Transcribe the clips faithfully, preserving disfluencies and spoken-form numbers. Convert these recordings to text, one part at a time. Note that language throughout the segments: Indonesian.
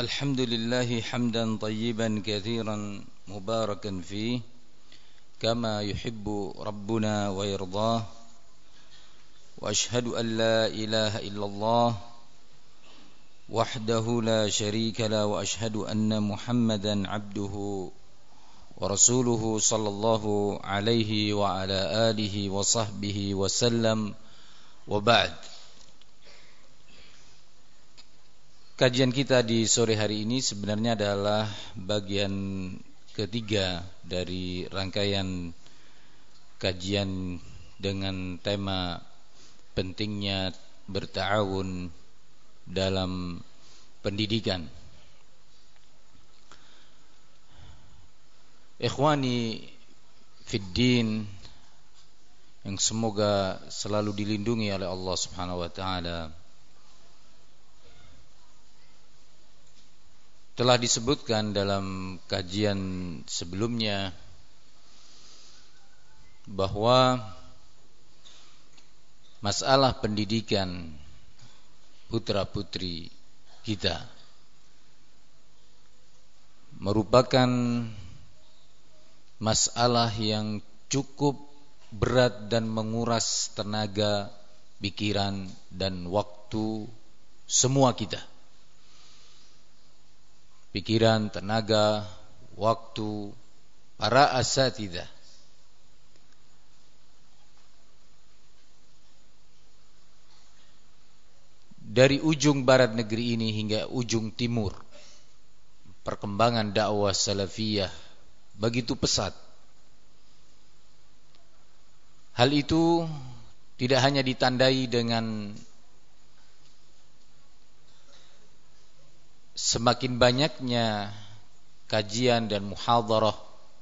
الحمد لله حمدا طيبا كثيرا مباركا فيه كما يحب ربنا ويرضاه وأشهد أن لا إله إلا الله وحده لا شريك له وأشهد أن محمدا عبده ورسوله صلى الله عليه وعلى آله وصحبه وسلم وبعد. Kajian kita di sore hari ini sebenarnya adalah bagian ketiga dari rangkaian kajian dengan tema pentingnya berta'awun dalam pendidikan. Ikhwani fid din yang semoga selalu dilindungi oleh Allah Subhanahu wa taala. Telah disebutkan dalam kajian sebelumnya bahwa masalah pendidikan putra-putri kita merupakan masalah yang cukup berat dan menguras tenaga, pikiran dan waktu semua kita. Pikiran, tenaga, waktu para asatidzah. Dari ujung barat negeri ini hingga ujung timur, perkembangan dakwah salafiyah begitu pesat. Hal itu tidak hanya ditandai dengan semakin banyaknya kajian dan muhadharah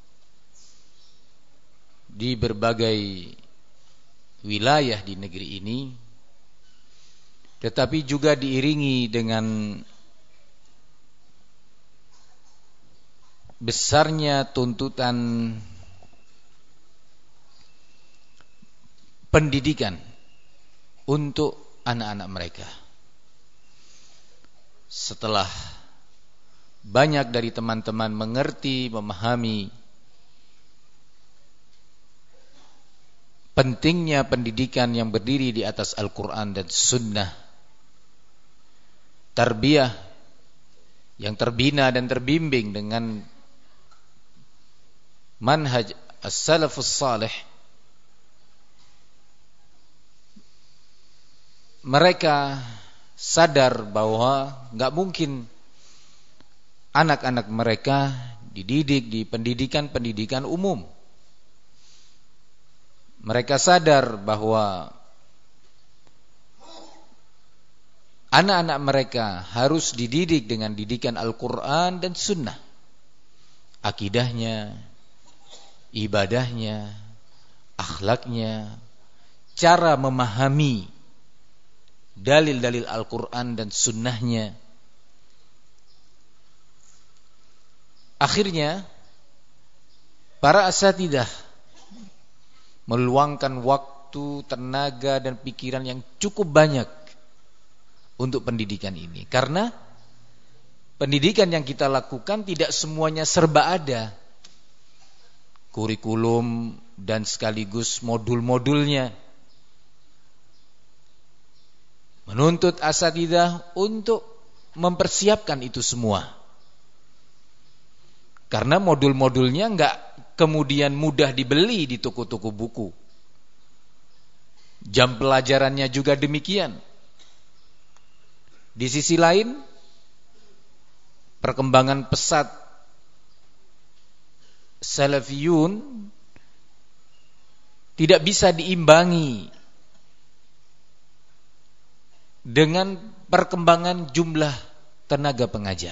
di berbagai wilayah di negeri ini, tetapi juga diiringi dengan besarnya tuntutan pendidikan untuk anak-anak mereka. Setelah banyak dari teman-teman mengerti, memahami pentingnya pendidikan yang berdiri di atas Al-Quran dan Sunnah, tarbiyah yang terbina dan terbimbing dengan manhaj as-salafus salih, mereka sadar bahwa enggak mungkin anak-anak mereka dididik di pendidikan-pendidikan umum. Mereka sadar bahwa anak-anak mereka harus dididik dengan didikan Al-Quran dan Sunnah. Akidahnya, ibadahnya, akhlaknya, cara memahami dalil-dalil Al-Quran dan Sunnahnya. Akhirnya para asatidzah meluangkan waktu, tenaga dan pikiran yang cukup banyak untuk pendidikan ini. Karena pendidikan yang kita lakukan tidak semuanya serba ada kurikulum dan sekaligus modul-modulnya. Menuntut asatidzah untuk mempersiapkan itu semua. Karena modul-modulnya enggak kemudian mudah dibeli di toko-toko buku. Jam pelajarannya juga demikian. Di sisi lain, perkembangan pesat salafiyun tidak bisa diimbangi dengan perkembangan jumlah tenaga pengajar.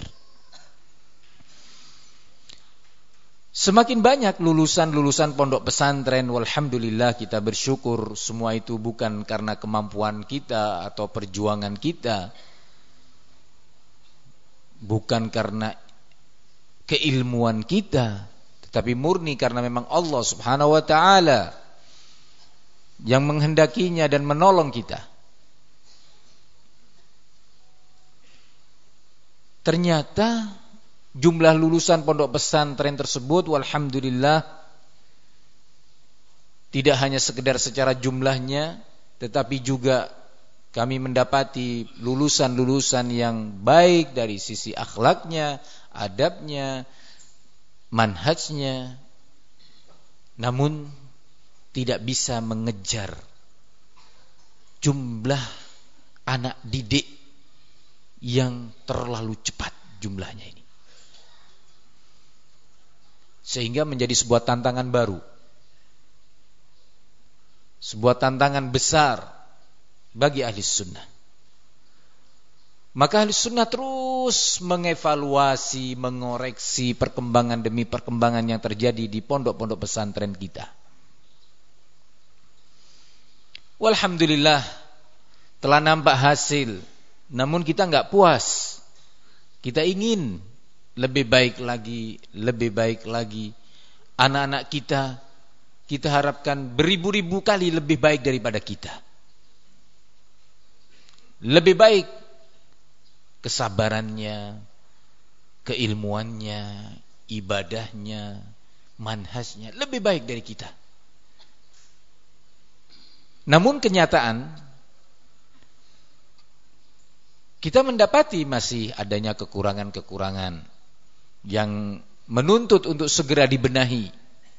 Semakin banyak lulusan-lulusan pondok pesantren, walhamdulillah kita bersyukur. Semua itu bukan karena kemampuan kita atau perjuangan kita, bukan karena keilmuan kita, tetapi murni karena memang Allah Subhanahu wa taala yang menghendakinya dan menolong kita. ternyata jumlah lulusan pondok pesantren tersebut walhamdulillah tidak hanya sekedar secara jumlahnya, tetapi juga kami mendapati lulusan-lulusan yang baik dari sisi akhlaknya, adabnya, manhajnya, namun tidak bisa mengejar jumlah anak didik yang terlalu cepat jumlahnya ini. Sehingga menjadi sebuah tantangan baru, sebuah tantangan besar bagi ahli sunnah. Maka ahli sunnah terus mengevaluasi, mengoreksi perkembangan demi perkembangan yang terjadi di pondok-pondok pesantren kita. Walhamdulillah telah nampak hasil, namun kita enggak puas. Kita ingin lebih baik lagi, lebih baik lagi. Anak-anak kita, kita harapkan beribu-ribu kali lebih baik daripada kita. Lebih baik kesabarannya, keilmuannya, ibadahnya, manhajnya lebih baik dari kita. Namun kenyataan kita mendapati masih adanya kekurangan-kekurangan yang menuntut untuk segera dibenahi.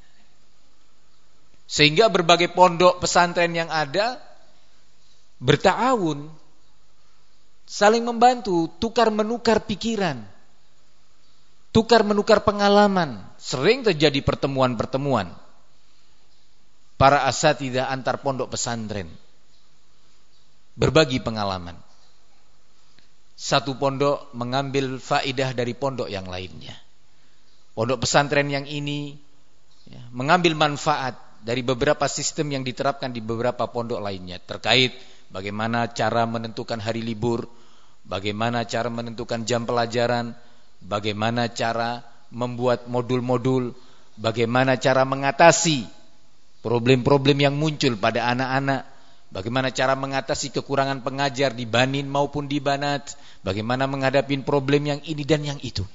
Sehingga berbagai pondok pesantren yang ada berta'awun, saling membantu, tukar menukar pikiran, tukar menukar pengalaman. Sering terjadi pertemuan-pertemuan para asatidzah antar pondok pesantren, berbagi pengalaman. Satu pondok mengambil faidah dari pondok yang lainnya. Pondok pesantren yang ini ya, mengambil manfaat dari beberapa sistem yang diterapkan di beberapa pondok lainnya, terkait bagaimana cara menentukan hari libur, bagaimana cara menentukan jam pelajaran, bagaimana cara membuat modul-modul, bagaimana cara mengatasi problem-problem yang muncul pada anak-anak, bagaimana cara mengatasi kekurangan pengajar di banin maupun di banat, bagaimana menghadapi problem yang ini dan yang itu.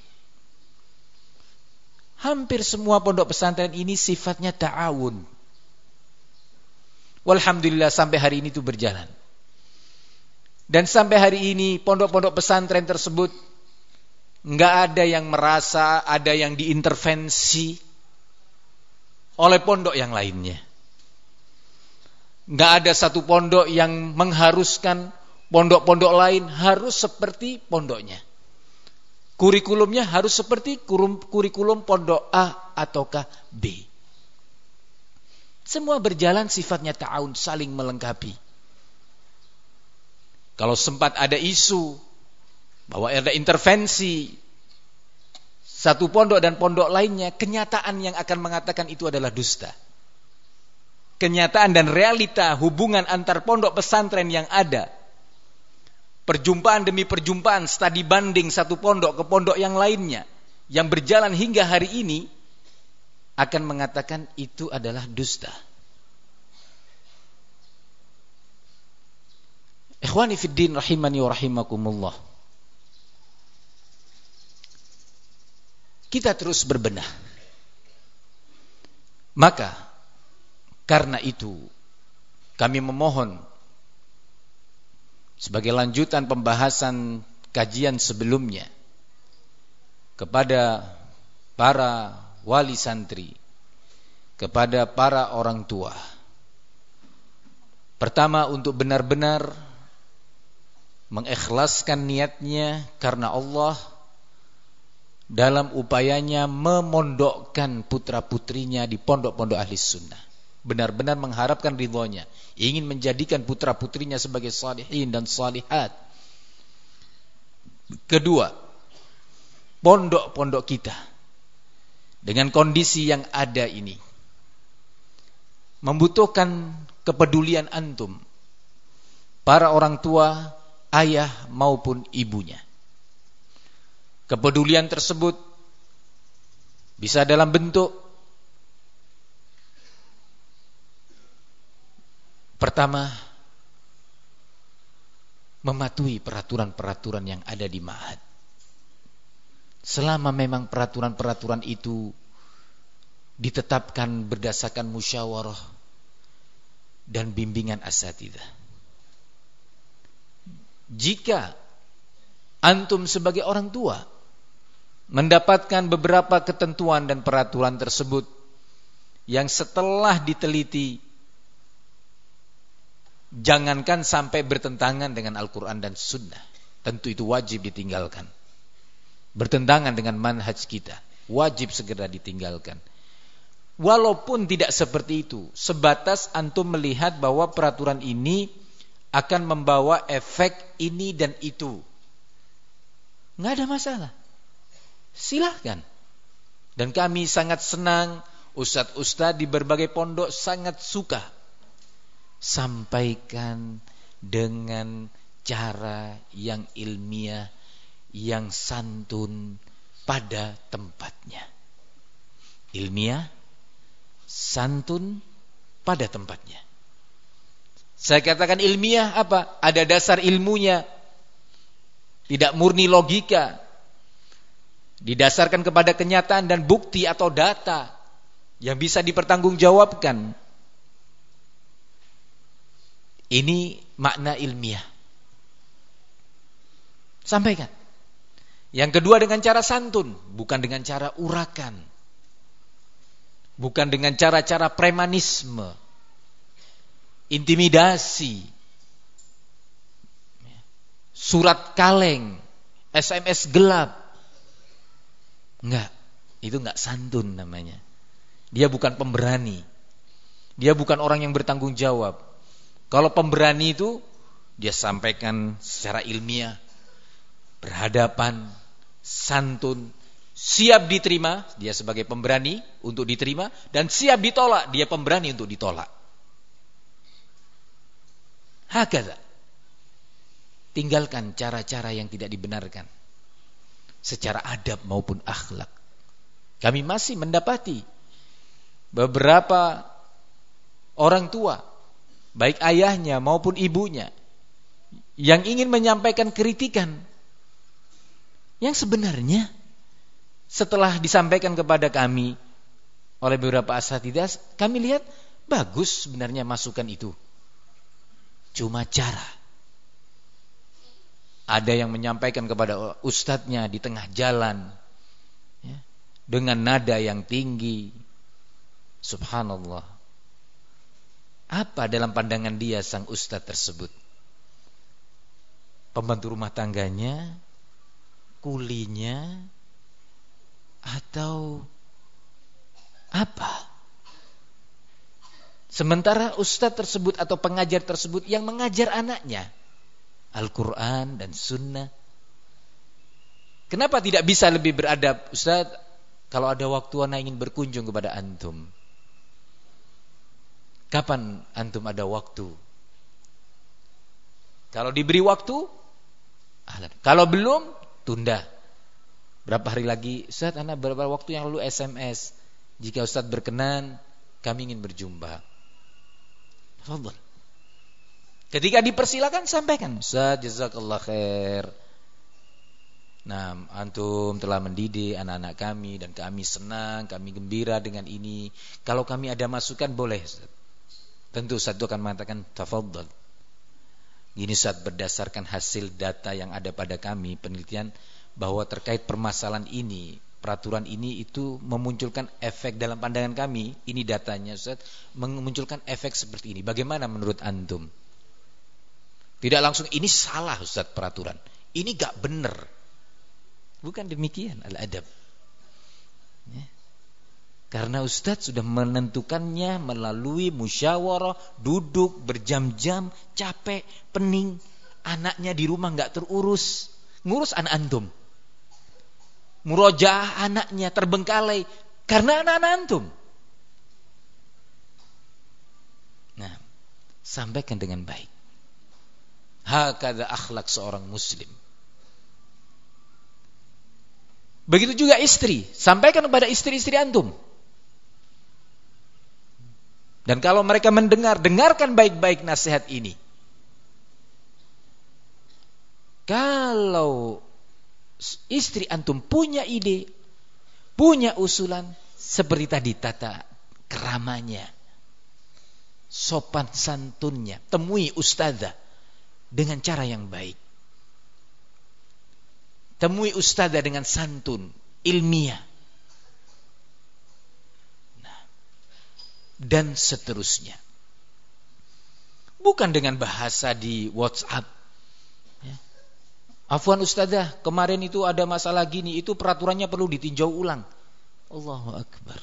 Hampir semua pondok pesantren ini sifatnya ta'awun. Walhamdulillah sampai hari ini itu berjalan. Dan sampai hari ini pondok-pondok pesantren tersebut enggak ada yang merasa ada yang diintervensi oleh pondok yang lainnya. Enggak ada satu pondok yang mengharuskan pondok-pondok lain harus seperti pondoknya. Kurikulumnya harus seperti kurikulum pondok A ataukah B. Semua berjalan sifatnya ta'awun, saling melengkapi. Kalau sempat ada isu bahwa ada intervensi satu pondok dan pondok lainnya, kenyataan yang akan mengatakan itu adalah dusta. Kenyataan dan realita hubungan antar pondok pesantren yang ada, perjumpaan demi perjumpaan, studi banding satu pondok ke pondok yang lainnya yang berjalan hingga hari ini akan mengatakan itu adalah dusta. Ikhwani fid din rahimani wa rahimakumullah. Kita terus berbenah. Maka karena itu kami memohon sebagai lanjutan pembahasan kajian sebelumnya kepada para wali santri, kepada para orang tua. Pertama, untuk benar-benar mengikhlaskan niatnya karena Allah dalam upayanya memondokkan putra-putrinya di pondok-pondok ahli sunnah. Benar-benar mengharapkan ridhonya, ingin menjadikan putra-putrinya sebagai salihin dan salihat. Kedua, pondok-pondok kita dengan kondisi yang ada ini membutuhkan kepedulian antum, para orang tua, ayah maupun ibunya. Kepedulian tersebut bisa dalam bentuk pertama, mematuhi peraturan-peraturan yang ada di ma'had. selama memang peraturan-peraturan itu ditetapkan berdasarkan musyawarah dan bimbingan asatidzah. Jika antum sebagai orang tua mendapatkan beberapa ketentuan dan peraturan tersebut yang setelah diteliti, jangankan sampai bertentangan dengan Al-Quran dan Sunnah, tentu itu wajib ditinggalkan. Bertentangan dengan manhaj kita, wajib segera ditinggalkan. Walaupun tidak seperti itu, sebatas antum melihat bahwa peraturan ini akan membawa efek ini dan itu, nggak ada masalah, silahkan. Dan kami sangat senang, ustadz-ustadz di berbagai pondok sangat suka sampaikan dengan cara yang ilmiah, yang santun, pada tempatnya. Ilmiah, santun, pada tempatnya. Saya katakan ilmiah apa? Ada dasar ilmunya, tidak murni logika, didasarkan kepada kenyataan dan bukti atau data yang bisa dipertanggungjawabkan. Ini makna ilmiah. Sampaikan. Yang kedua dengan cara santun, bukan dengan cara urakan, bukan dengan cara-cara premanisme, intimidasi, surat kaleng, S M S gelap. Enggak, itu enggak santun namanya. Dia bukan pemberani. Dia bukan orang yang bertanggung jawab. Kalau pemberani itu dia sampaikan secara ilmiah, berhadapan, santun, siap diterima, dia sebagai pemberani untuk diterima, dan siap ditolak, dia pemberani untuk ditolak. Hakadha. Tinggalkan cara-cara yang tidak dibenarkan secara adab maupun akhlak. Kami masih mendapati beberapa orang tua, baik ayahnya maupun ibunya, yang ingin menyampaikan kritikan yang sebenarnya setelah disampaikan kepada kami oleh beberapa asatidzah, kami lihat bagus sebenarnya masukan itu. Cuma cara. Ada yang menyampaikan kepada ustadznya di tengah jalan, ya, dengan nada yang tinggi. Subhanallah. Apa dalam pandangan dia sang ustadz tersebut? Pembantu rumah tangganya, kulinya, atau apa? Sementara ustadz tersebut atau pengajar tersebut yang mengajar anaknya Al-Quran dan Sunnah. Kenapa tidak bisa lebih beradab? Ustaz, kalau ada waktu anak ingin berkunjung kepada antum. Kapan antum ada waktu? Kalau diberi waktu, ahlan. Kalau belum, tunda. Berapa hari lagi? Ustaz, anak berapa waktu yang lalu S M S. Jika Ustaz berkenan, kami ingin berjumpa. Tafadhol. Ketika dipersilakan, sampaikan. Ustaz, jazakallah khair. Nah, antum telah mendidik anak-anak kami dan kami senang, kami gembira dengan ini. Kalau kami ada masukan, boleh Ustaz. Tentu Ustaz itu akan mengatakan, tafadhol. Ini Ustaz berdasarkan hasil data yang ada pada kami, penelitian bahwa terkait permasalahan ini, peraturan ini itu memunculkan efek dalam pandangan kami. Ini datanya Ustaz, memunculkan efek seperti ini. Bagaimana menurut antum? Tidak langsung ini salah Ustaz peraturan, ini gak benar. Bukan demikian al-adab, ya. Karena Ustaz sudah menentukannya melalui musyawarah, duduk berjam-jam, capek, pening, anaknya di rumah gak terurus, ngurus anak antum, murojaah anaknya terbengkalai karena anak-anak antum. Nah, sampaikan dengan baik. Hakadha akhlak seorang muslim. Begitu juga istri, sampaikan kepada istri-istri antum. Dan kalau mereka mendengar, dengarkan baik-baik nasihat ini. Kalau istri antum punya ide, punya usulan, seperti tadi tata keramanya, sopan santunnya, temui ustazah dengan cara yang baik. Temui ustazah dengan santun, ilmiah. Nah, dan seterusnya. Bukan dengan bahasa di WhatsApp. Ya. Afwan ustazah, kemarin itu ada masalah gini, itu peraturannya perlu ditinjau ulang. Allahu Akbar.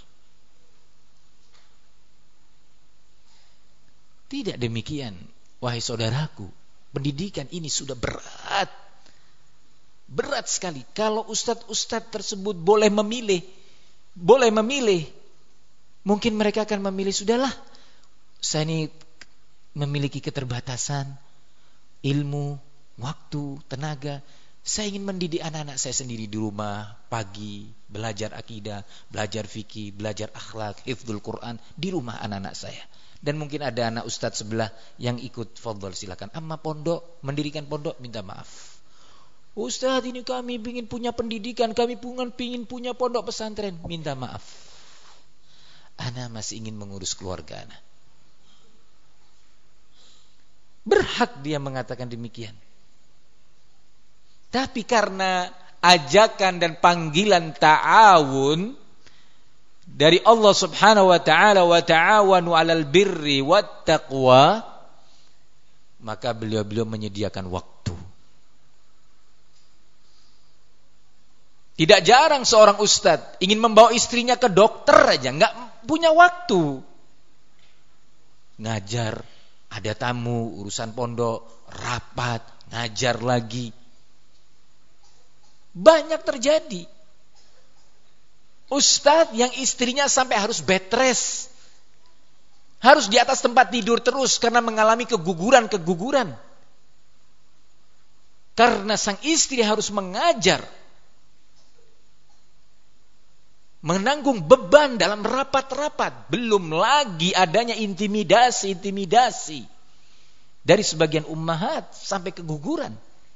Tidak demikian, wahai saudaraku. Pendidikan ini sudah berat. Berat sekali. Kalau ustadz-ustadz tersebut boleh memilih, boleh memilih, mungkin mereka akan memilih, sudahlah, saya ini memiliki keterbatasan ilmu, waktu, tenaga. Saya ingin mendidik anak-anak saya sendiri di rumah, pagi, belajar akidah, belajar fikih, belajar akhlak, hifdzul Quran, di rumah anak-anak saya. Dan mungkin ada anak ustadz sebelah yang ikut, fadhol silakan. Amma pondok, mendirikan pondok, minta maaf. Ustadz, ini kami ingin punya pendidikan, kami ingin punya pondok pesantren, minta maaf. Ana masih ingin mengurus keluarga ana. Berhak dia mengatakan demikian. Tapi karena ajakan dan panggilan ta'awun dari Allah Subhanahu wa taala, wa ta'awanu 'alal birri wat taqwa, maka beliau-beliau menyediakan waktu. Tidak jarang seorang ustadz ingin membawa istrinya ke dokter aja, enggak punya waktu. Ngajar, ada tamu, urusan pondok, rapat, ngajar lagi. Banyak terjadi. Ustadz yang istrinya sampai harus bed rest. Harus di atas tempat tidur terus karena mengalami keguguran-keguguran. Karena sang istri harus mengajar. Menanggung beban dalam rapat-rapat. Belum lagi adanya intimidasi-intimidasi dari sebagian ummahat sampai keguguran.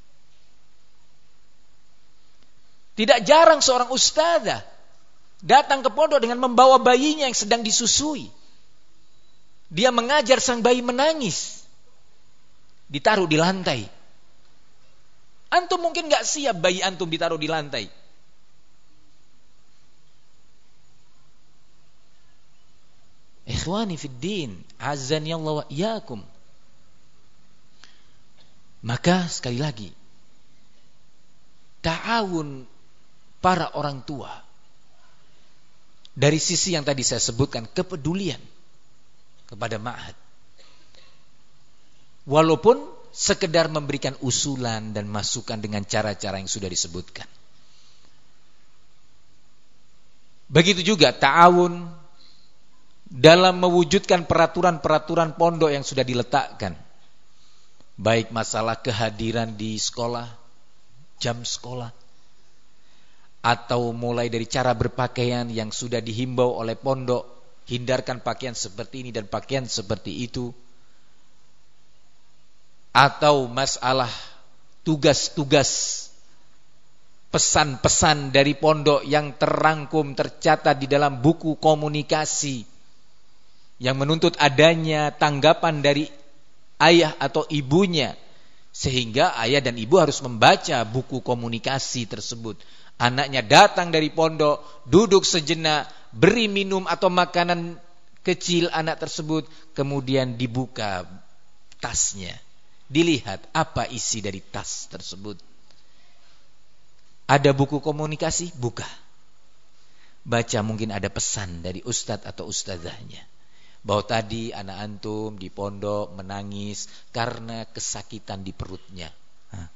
Tidak jarang seorang ustazah datang ke pondok dengan membawa bayinya yang sedang disusui. Dia mengajar, sang bayi menangis. Ditaruh di lantai. Antum mungkin gak siap bayi antum ditaruh di lantai. Ikhwani fid din, azani Allah wa iyyakum. Maka sekali lagi, ta'awun para orang tua dari sisi yang tadi saya sebutkan, kepedulian kepada ma'had. Walaupun sekedar memberikan usulan dan masukan dengan cara-cara yang sudah disebutkan. Begitu juga ta'awun dalam mewujudkan peraturan-peraturan pondok yang sudah diletakkan. Baik masalah kehadiran di sekolah, jam sekolah, atau mulai dari cara berpakaian yang sudah dihimbau oleh pondok, hindarkan pakaian seperti ini dan pakaian seperti itu. Atau masalah tugas-tugas, pesan-pesan dari pondok yang terangkum, tercatat di dalam buku komunikasi, yang menuntut adanya tanggapan dari ayah atau ibunya, sehingga ayah dan ibu harus membaca buku komunikasi tersebut. Anaknya datang dari pondok, duduk sejenak, beri minum atau makanan kecil anak tersebut, kemudian dibuka tasnya, dilihat apa isi dari tas tersebut. Ada buku komunikasi, buka, baca, mungkin ada pesan dari ustadz atau ustazahnya, bahwa tadi anak antum di pondok menangis karena kesakitan di perutnya. Hah.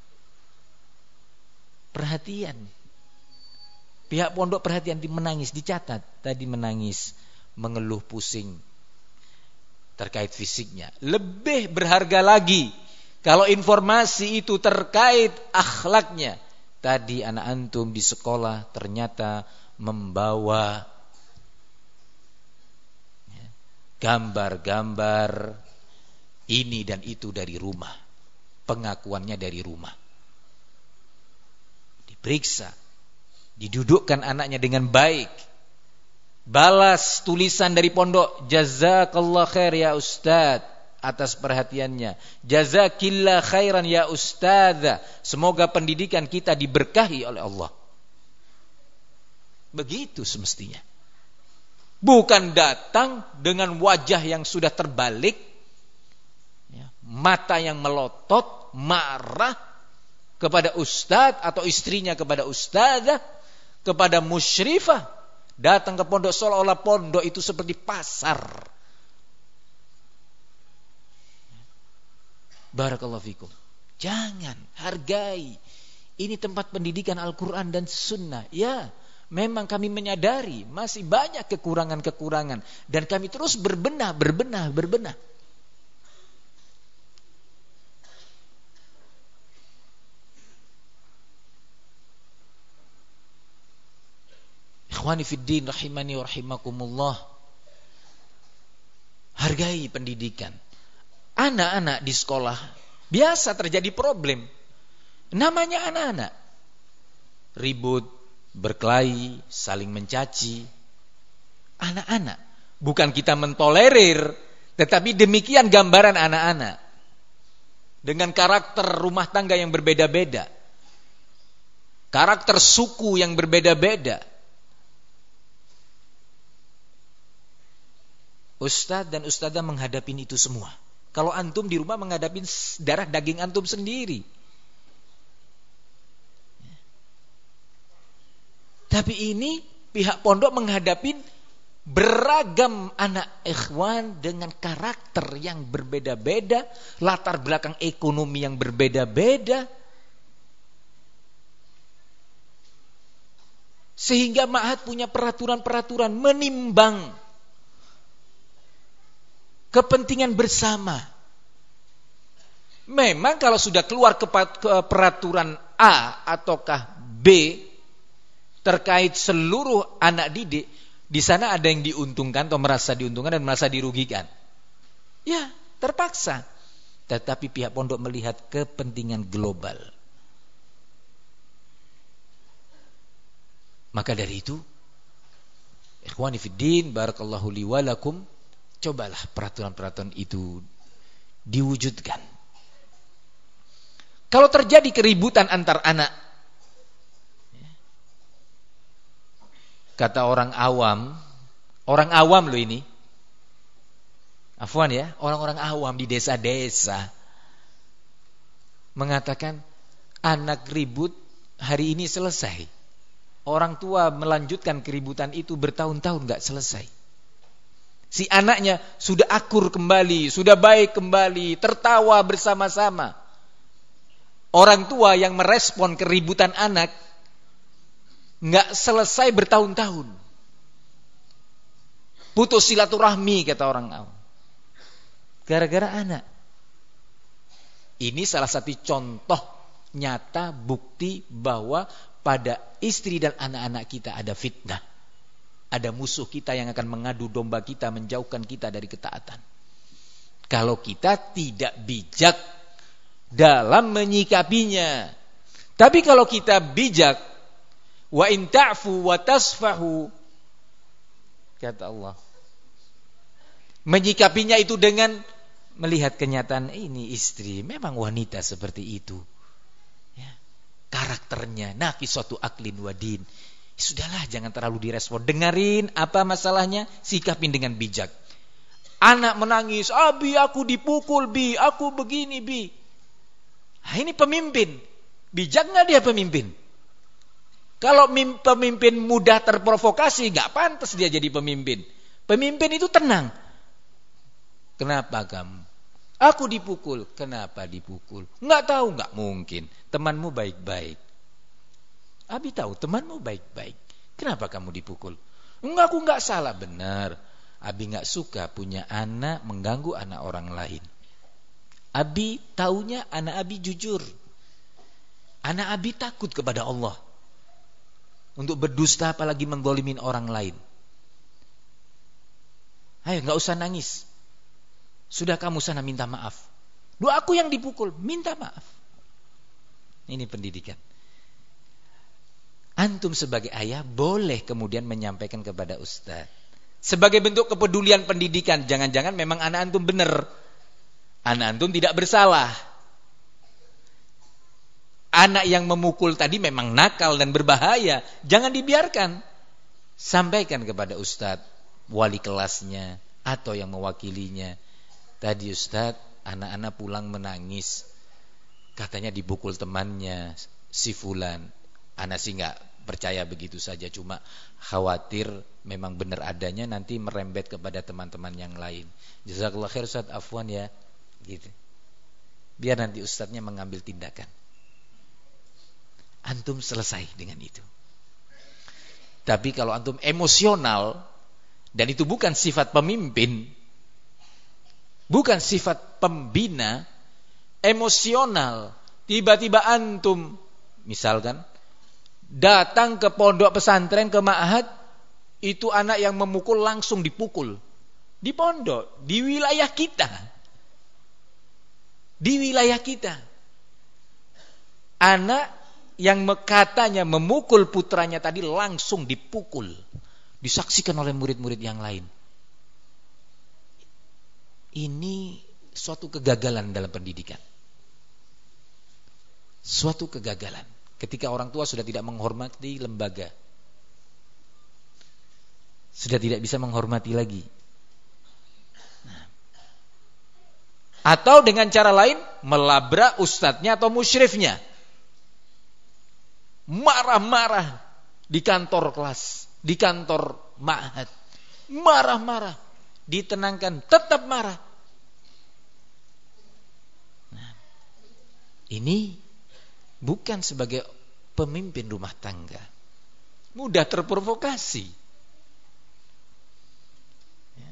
Perhatian. Pihak pondok perhatian, di menangis, dicatat. Tadi menangis, mengeluh, pusing terkait fisiknya. Lebih berharga lagi kalau informasi itu terkait akhlaknya. Tadi anak antum di sekolah ternyata membawa gambar-gambar ini dan itu dari rumah. Pengakuannya dari rumah. diperiksa, didudukkan anaknya dengan baik, balas tulisan dari pondok, jazakallah khair ya ustaz atas perhatiannya, jazakillah khairan ya ustadz, semoga pendidikan kita diberkahi oleh Allah. Begitu semestinya. Bukan datang dengan wajah yang sudah terbalik, ya, mata yang melotot, marah kepada ustadz atau istrinya kepada ustadzah, kepada musyrifah. Datang ke pondok seolah-olah pondok itu seperti pasar. Barakallahu fikum. Jangan, hargai. Ini tempat pendidikan Al-Quran dan Sunnah. Ya, memang kami menyadari masih banyak kekurangan-kekurangan. Dan kami terus berbenah, berbenah, berbenah. Ikhwani fiddin rahimani wa rahimakumullah. Hargai pendidikan. Anak-anak di sekolah biasa terjadi problem. Namanya anak-anak. Ribut, berkelahi, saling mencaci. Anak-anak. Bukan kita mentolerir, tetapi demikian gambaran anak-anak. Dengan karakter rumah tangga yang berbeda-beda. Karakter suku yang berbeda-beda. Ustadz dan ustadzah menghadapi itu semua. Kalau antum di rumah menghadapi darah daging antum sendiri. Tapi ini pihak pondok menghadapi beragam anak ikhwan dengan karakter yang berbeda-beda, latar belakang ekonomi yang berbeda-beda. Sehingga ma'had punya peraturan-peraturan menimbang kepentingan bersama. Memang kalau sudah keluar ke peraturan A ataukah B terkait seluruh anak didik, di sana ada yang diuntungkan atau merasa diuntungkan dan merasa dirugikan. Ya, terpaksa. Tetapi pihak pondok melihat kepentingan global. Maka dari itu, ikhwani fiddin, barakallahu li wa lakum, cobalah peraturan-peraturan itu diwujudkan. Kalau terjadi keributan antar anak, kata orang awam, orang awam loh ini, afwan ya, orang-orang awam di desa-desa mengatakan anak ribut hari ini selesai. Orang tua melanjutkan keributan itu bertahun-tahun gak selesai. Si anaknya sudah akur kembali, sudah baik kembali, tertawa bersama-sama. Orang tua yang merespon keributan anak nggak selesai bertahun-tahun. Putus silaturahmi kata orang awam. Gara-gara anak. Ini salah satu contoh nyata bukti bahwa pada istri dan anak-anak kita ada fitnah. Ada musuh kita yang akan mengadu domba kita, menjauhkan kita dari ketaatan. Kalau kita tidak bijak dalam menyikapinya. Tapi kalau kita bijak, wa in ta'fu wa tasfahu, kata Allah, menyikapinya itu dengan melihat kenyataan ini istri memang wanita seperti itu. Ya. Karakternya naqisatu aklin wa din. Sudahlah, jangan terlalu direspon. Dengerin apa masalahnya, sikapin dengan bijak. Anak menangis, abi aku dipukul, bi aku begini, bi. Nah, ini pemimpin. Bijak nggak dia pemimpin? Kalau pemimpin mudah terprovokasi, nggak pantas dia jadi pemimpin. Pemimpin itu tenang. Kenapa kamu? Aku dipukul. Kenapa dipukul? Nggak tahu, nggak mungkin. Temanmu baik-baik. Abi tahu temanmu baik-baik. Kenapa kamu dipukul? Enggak, aku enggak salah. Benar. Abi enggak suka punya anak mengganggu anak orang lain. Abi taunya anak Abi jujur. Anak Abi takut kepada Allah. Untuk berdusta apalagi menggolimin orang lain. Ayo, enggak usah nangis. Sudah kamu sana minta maaf. Duh, aku yang dipukul, minta maaf. Ini pendidikan. Antum sebagai ayah boleh kemudian menyampaikan kepada ustaz. Sebagai bentuk kepedulian pendidikan. Jangan-jangan memang anak antum benar. Anak antum tidak bersalah. Anak yang memukul tadi memang nakal dan berbahaya. Jangan dibiarkan. Sampaikan kepada ustaz, wali kelasnya, atau yang mewakilinya. Tadi ustaz, anak-anak pulang menangis. Katanya dibukul temannya, si fulan. Anak sih gak percaya begitu saja, cuma khawatir memang benar adanya nanti merembet kepada teman-teman yang lain. Jazakallah khair Ustaz, afwan ya, gitu. Biar nanti ustaznya mengambil tindakan. Antum selesai dengan itu. Tapi kalau antum emosional, dan itu bukan sifat pemimpin, bukan sifat pembina, emosional, tiba-tiba antum misalkan datang ke pondok pesantren, ke ma'had, itu anak yang memukul langsung dipukul. Di pondok, di wilayah kita. Di wilayah kita. Anak yang katanya memukul putranya tadi langsung dipukul. Disaksikan oleh murid-murid yang lain. Ini suatu kegagalan dalam pendidikan. Suatu kegagalan. Ketika orang tua sudah tidak menghormati lembaga, sudah tidak bisa menghormati lagi. Nah. Atau dengan cara lain, melabrak ustadznya atau musyrifnya. Marah-marah di kantor kelas, di kantor ma'had. Marah-marah, ditenangkan, tetap marah. Nah. Ini bukan sebagai pemimpin rumah tangga. Mudah terprovokasi. Ya.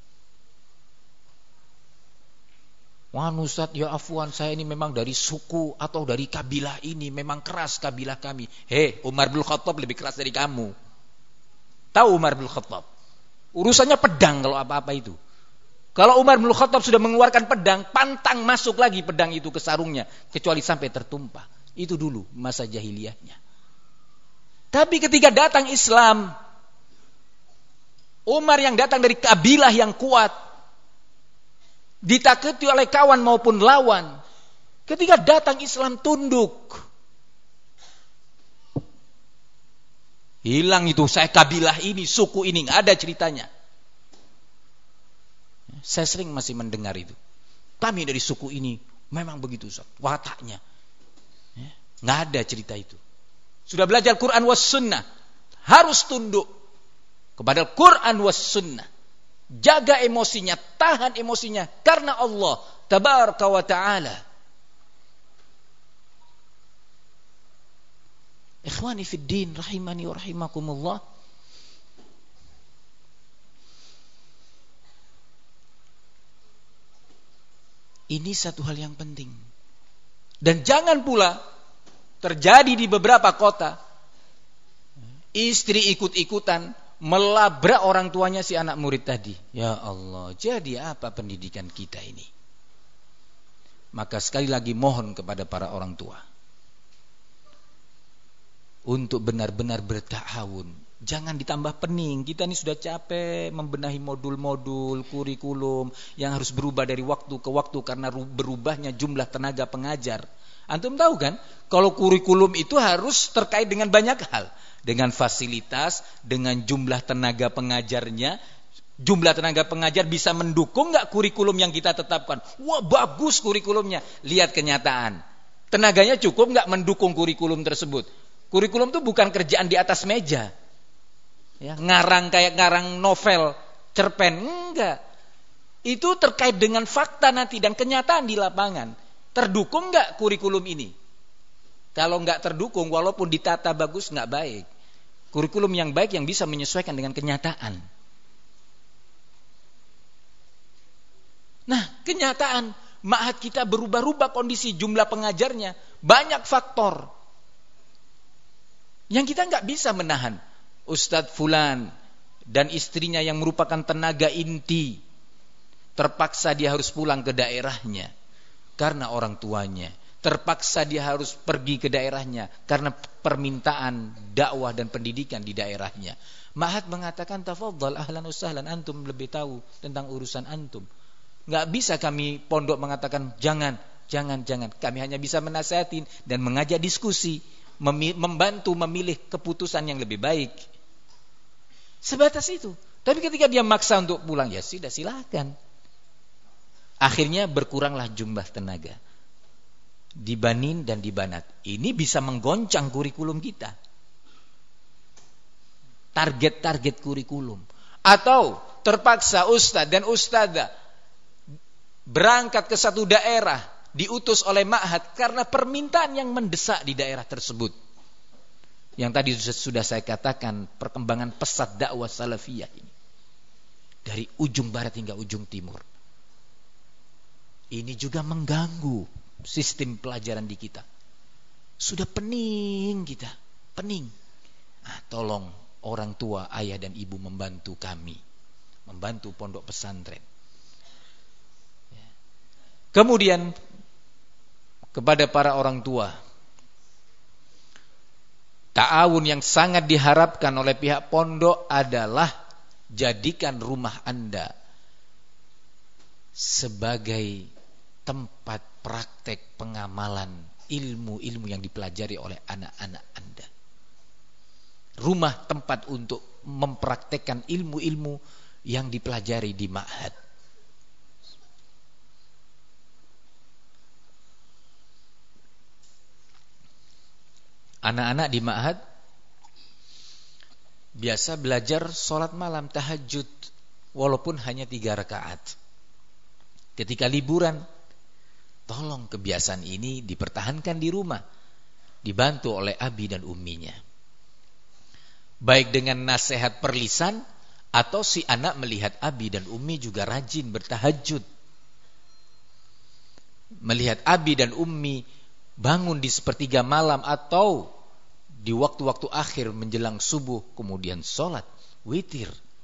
Wah Ustaz, ya afwan, saya ini memang dari suku atau dari kabilah ini, memang keras kabilah kami. Hei, Umar bin Khattab lebih keras dari kamu. Tahu Umar bin Khattab? Urusannya pedang kalau apa-apa itu. Kalau Umar bin Khattab sudah mengeluarkan pedang, pantang masuk lagi pedang itu ke sarungnya, kecuali sampai tertumpah. Itu dulu masa jahiliyahnya. Tapi ketika datang Islam, Umar yang datang dari kabilah yang kuat, ditakuti oleh kawan maupun lawan. Ketika datang Islam tunduk. Hilang itu, saya kabilah ini, suku ini, nggak ada ceritanya. Saya sering masih mendengar itu. Kami dari suku ini, memang begitu Ustaz, wataknya. Nggak ada cerita itu. Sudah belajar Quran was sunnah, harus tunduk kepada Quran was sunnah. Jaga emosinya, tahan emosinya karena Allah tabaraka wa ta'ala. Ikhwani fid din rahimani wa rahimakumullah. Ini satu hal yang penting. Dan jangan pula terjadi di beberapa kota, istri ikut-ikutan melabrak orang tuanya si anak murid tadi. Ya Allah, jadi apa pendidikan kita ini? Maka sekali lagi mohon kepada para orang tua untuk benar-benar berta'awun. Jangan ditambah pening. Kita ini sudah capek membenahi modul-modul kurikulum yang harus berubah dari waktu ke waktu karena berubahnya jumlah tenaga pengajar. Antum tahu kan, kalau kurikulum itu harus terkait dengan banyak hal. Dengan fasilitas, dengan jumlah tenaga pengajarnya. Jumlah tenaga pengajar bisa mendukung gak kurikulum yang kita tetapkan? Wah bagus kurikulumnya. Lihat kenyataan. Tenaganya cukup gak mendukung kurikulum tersebut? Kurikulum itu bukan kerjaan di atas meja. Ya, ngarang kayak ngarang novel, cerpen. Enggak. Itu terkait dengan fakta nanti dan kenyataan di lapangan. Terdukung nggak kurikulum ini? Kalau nggak terdukung, walaupun ditata bagus nggak baik. Kurikulum yang baik yang bisa menyesuaikan dengan kenyataan. Nah, kenyataan ma'had kita berubah-ubah kondisi jumlah pengajarnya, banyak faktor yang kita nggak bisa menahan. Ustadz Fulan dan istrinya yang merupakan tenaga inti, terpaksa dia harus pulang ke daerahnya karena orang tuanya terpaksa dia harus pergi ke daerahnya karena permintaan dakwah dan pendidikan di daerahnya. Ma'had mengatakan tafadhal ahlan usahlan, antum lebih tahu tentang urusan antum. Enggak bisa kami pondok mengatakan jangan, jangan, jangan. Kami hanya bisa menasihatin dan mengajak diskusi, membantu memilih keputusan yang lebih baik. Sebatas itu. Tapi ketika dia maksa untuk pulang, ya sudah silakan. Akhirnya berkuranglah jumlah tenaga di Banin dan di Banat. Ini bisa menggoncang kurikulum kita, target-target kurikulum. Atau terpaksa ustadz dan ustadzah berangkat ke satu daerah, diutus oleh ma'had karena permintaan yang mendesak di daerah tersebut. Yang tadi sudah saya katakan, perkembangan pesat dakwah salafiyah ini dari ujung barat hingga ujung timur. Ini juga mengganggu sistem pelajaran di kita. Sudah pening kita, pening. Ah, tolong orang tua, ayah dan ibu membantu kami, membantu pondok pesantren. Kemudian kepada para orang tua, ta'awun yang sangat diharapkan oleh pihak pondok adalah jadikan rumah Anda sebagai tempat praktek pengamalan ilmu-ilmu yang dipelajari oleh anak-anak Anda. Rumah tempat untuk mempraktekkan ilmu-ilmu yang dipelajari di ma'had. Anak-anak di ma'had biasa belajar sholat malam tahajud walaupun hanya tiga rakaat. Ketika liburan, tolong kebiasaan ini dipertahankan di rumah, dibantu oleh abi dan umminya. Baik dengan nasihat perlisan atau si anak melihat abi dan ummi juga rajin bertahajud. Melihat abi dan ummi bangun di sepertiga malam atau di waktu-waktu akhir menjelang subuh, kemudian sholat witir.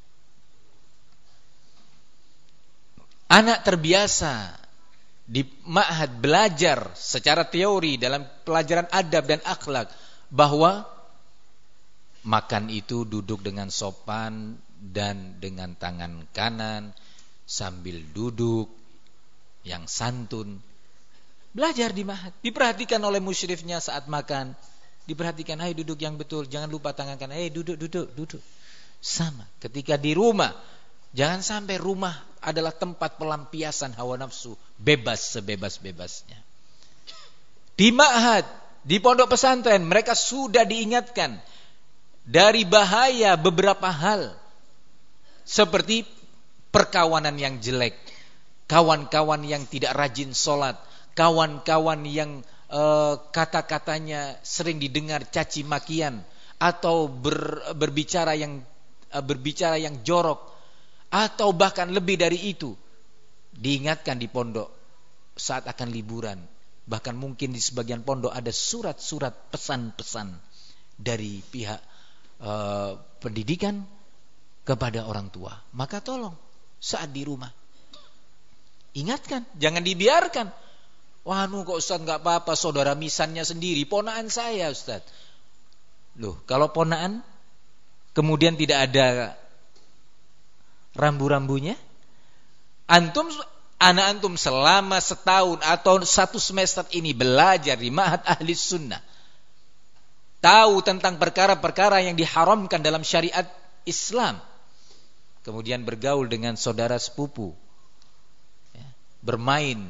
Anak terbiasa di ma'had belajar secara teori dalam pelajaran adab dan akhlak bahwa makan itu duduk dengan sopan dan dengan tangan kanan sambil duduk yang santun. Belajar di ma'had, diperhatikan oleh musyrifnya saat makan, diperhatikan, ayo duduk yang betul, jangan lupa tangan kanan, ayo duduk, duduk, duduk. Sama ketika di rumah, jangan sampai rumah adalah tempat pelampiasan hawa nafsu, bebas sebebas-bebasnya. Di ma'had, di pondok pesantren, mereka sudah diingatkan dari bahaya beberapa hal, seperti perkawanan yang jelek, kawan-kawan yang tidak rajin sholat, kawan-kawan yang uh, kata-katanya sering didengar caci makian atau ber, berbicara yang uh, berbicara yang jorok, atau bahkan lebih dari itu. Diingatkan di pondok saat akan liburan, bahkan mungkin di sebagian pondok ada surat-surat pesan-pesan dari pihak uh, pendidikan kepada orang tua. Maka tolong saat di rumah ingatkan, jangan dibiarkan. Wah, nu kok Ustaz nggak apa-apa, saudara misannya sendiri, ponaan saya Ustaz. Loh, kalau ponaan kemudian tidak ada rambu-rambunya, antum, anak antum selama setahun atau satu semester ini belajar di ma'had ahli sunnah, tahu tentang perkara-perkara yang diharamkan dalam syariat Islam, kemudian bergaul dengan saudara sepupu, ya, bermain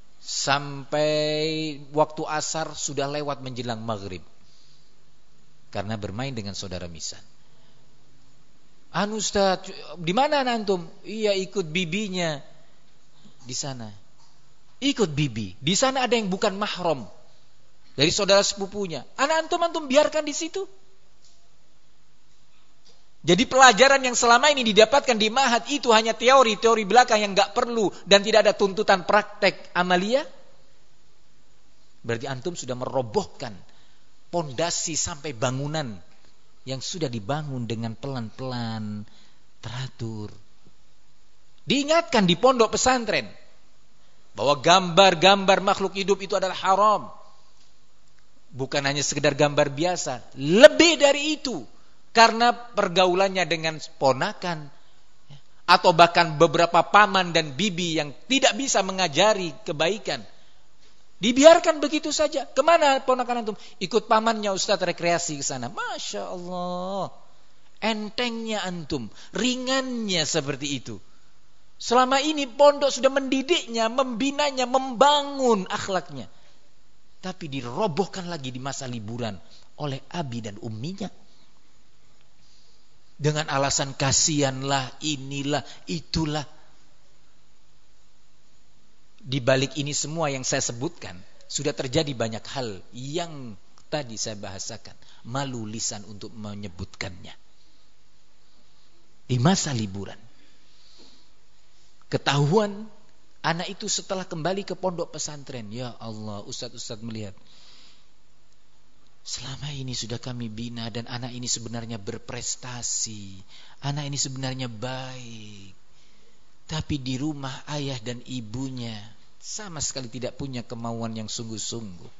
sampai waktu asar sudah lewat menjelang maghrib karena bermain dengan saudara misan. Anu Ustaz, di mana antum? Iya, ikut bibinya di sana. Ikut bibi. Di sana ada yang bukan mahram dari saudara sepupunya. Anak antum antum biarkan di situ. Jadi pelajaran yang selama ini didapatkan di ma'had itu hanya teori-teori belakang yang enggak perlu dan tidak ada tuntutan praktek amalia. Berarti antum sudah merobohkan pondasi sampai bangunan yang sudah dibangun dengan pelan-pelan, teratur. Diingatkan di pondok pesantren bahwa gambar-gambar makhluk hidup itu adalah haram. Bukan hanya sekedar gambar biasa, lebih dari itu. Karena pergaulannya dengan ponakan, atau bahkan beberapa paman dan bibi yang tidak bisa mengajari kebaikan, dibiarkan begitu saja. Kemana ponakan antum? Ikut pamannya Ustaz rekreasi ke sana. Masya Allah, entengnya antum, ringannya seperti itu. Selama ini pondok sudah mendidiknya, membinanya, membangun akhlaknya. Tapi dirobohkan lagi di masa liburan oleh abi dan umminya. Dengan alasan kasihanlah, inilah, itulah. Di balik ini semua yang saya sebutkan, sudah terjadi banyak hal yang tadi saya bahasakan. Malu lisan untuk menyebutkannya. Di masa liburan. Ketahuan anak itu setelah kembali ke pondok pesantren. Ya Allah, ustadz-ustadz melihat. Selama ini sudah kami bina dan anak ini sebenarnya berprestasi. Anak ini sebenarnya baik. Tapi di rumah ayah dan ibunya sama sekali tidak punya kemauan yang sungguh-sungguh.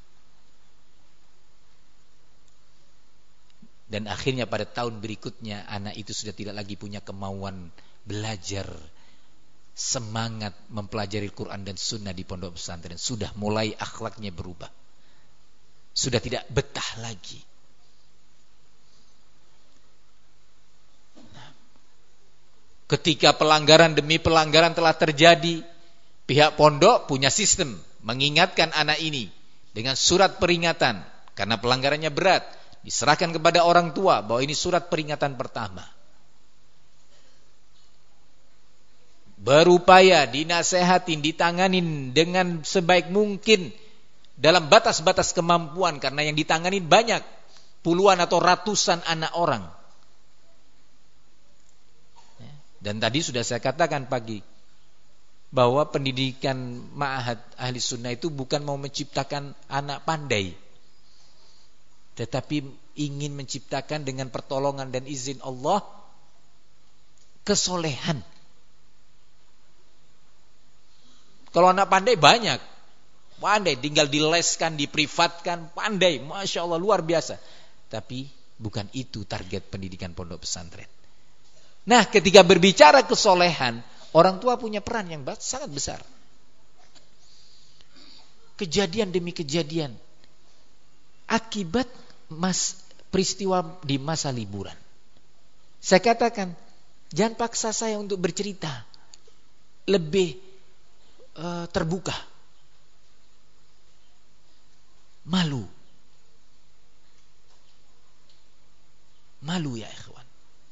Dan akhirnya pada tahun berikutnya anak itu sudah tidak lagi punya kemauan belajar, semangat mempelajari Quran dan Sunnah di pondok pesantren. Sudah mulai akhlaknya berubah. Sudah tidak betah lagi. Nah, ketika pelanggaran demi pelanggaran telah terjadi, pihak pondok punya sistem mengingatkan anak ini dengan surat peringatan karena pelanggarannya berat, diserahkan kepada orang tua bahwa ini surat peringatan pertama. Berupaya dinasehatin, ditanganin dengan sebaik mungkin dalam batas-batas kemampuan, karena yang ditanganin banyak, puluhan atau ratusan anak orang. Dan tadi sudah saya katakan pagi bahwa pendidikan ma'had ahli sunnah itu bukan mau menciptakan anak pandai, tetapi ingin menciptakan dengan pertolongan dan izin Allah kesolehan. Kalau anak pandai banyak, pandai, tinggal dileskan, diprivatkan, pandai, Masya Allah, luar biasa. Tapi bukan itu target pendidikan pondok pesantren. Nah, ketika berbicara kesolehan, orang tua punya peran yang sangat besar. Kejadian demi kejadian, akibat mas, peristiwa di masa liburan. Saya katakan, jangan paksa saya untuk bercerita lebih uh, terbuka. Malu. Malu ya ikhwan.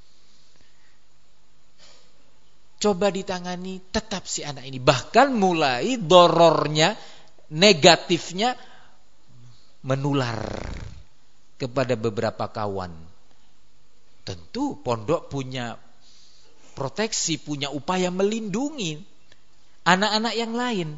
Coba ditangani tetap si anak ini. Bahkan mulai dorornya, negatifnya menular kepada beberapa kawan. Tentu pondok punya proteksi, punya upaya melindungi anak-anak yang lain.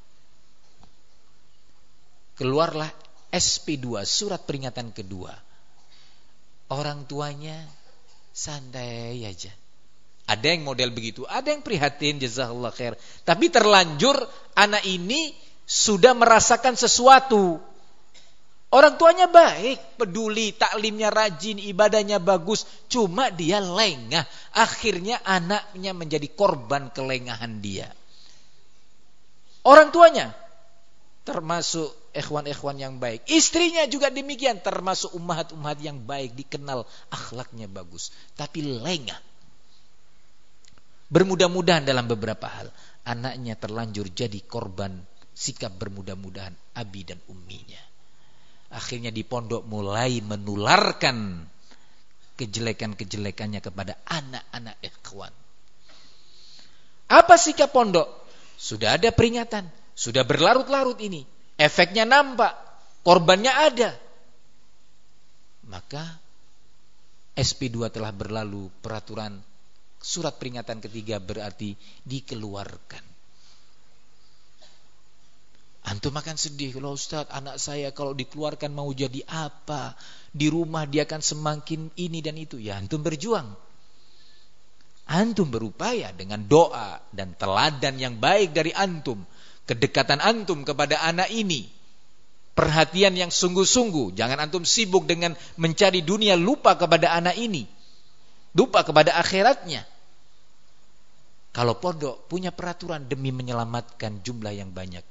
Keluarlah S P dua, surat peringatan kedua. Orang tuanya santai aja. Ada yang model begitu, ada yang prihatin, jazakallah khair. Tapi terlanjur anak ini sudah merasakan sesuatu. Orang tuanya baik, peduli, taklimnya rajin, ibadahnya bagus. Cuma dia lengah. Akhirnya anaknya menjadi korban kelengahan dia. Orang tuanya termasuk ikhwan-ikhwan yang baik. Istrinya juga demikian, termasuk ummahat-ummahat yang baik, dikenal akhlaknya bagus, tapi lengah. Bermudah-mudahan dalam beberapa hal anaknya terlanjur jadi korban sikap bermudah-mudahan abi dan umminya. Akhirnya di pondok mulai menularkan kejelekan-kejelekannya kepada anak-anak ikhwan. Apa sikap pondok? Sudah ada peringatan, sudah berlarut-larut ini. Efeknya nampak, korbannya ada. Maka S P dua telah berlalu, peraturan surat peringatan ketiga berarti dikeluarkan. Antum akan sedih, kalau Ustaz, anak saya kalau dikeluarkan mau jadi apa? Di rumah dia akan semakin ini dan itu. Ya antum berjuang. Antum berupaya dengan doa dan teladan yang baik dari antum, kedekatan antum kepada anak ini, perhatian yang sungguh-sungguh. Jangan antum sibuk dengan mencari dunia, lupa kepada anak ini, lupa kepada akhiratnya. Kalau pondok punya peraturan demi menyelamatkan jumlah yang banyak,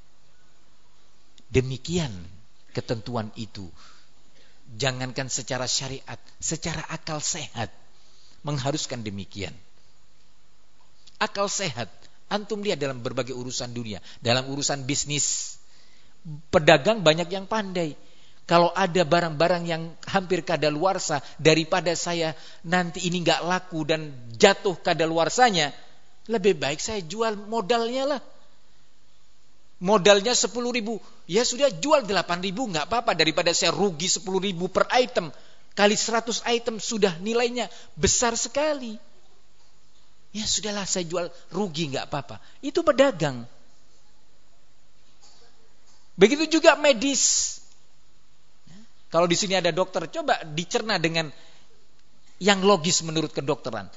demikian ketentuan itu. Jangankan secara syariat, secara akal sehat mengharuskan demikian. Akal sehat, antum lihat dalam berbagai urusan dunia, dalam urusan bisnis, pedagang banyak yang pandai. Kalau ada barang-barang yang hampir kadaluarsa, daripada saya nanti ini nggak laku dan jatuh kadaluarsanya, lebih baik saya jual modalnya lah. Modalnya sepuluh ribu, ya sudah jual delapan ribu, nggak apa-apa, daripada saya rugi sepuluh ribu per item. Kali seratus item sudah nilainya besar sekali. Ya sudahlah, saya jual rugi, nggak apa-apa. Itu pedagang. Begitu juga medis. Kalau di sini ada dokter, coba dicerna dengan yang logis menurut kedokteran.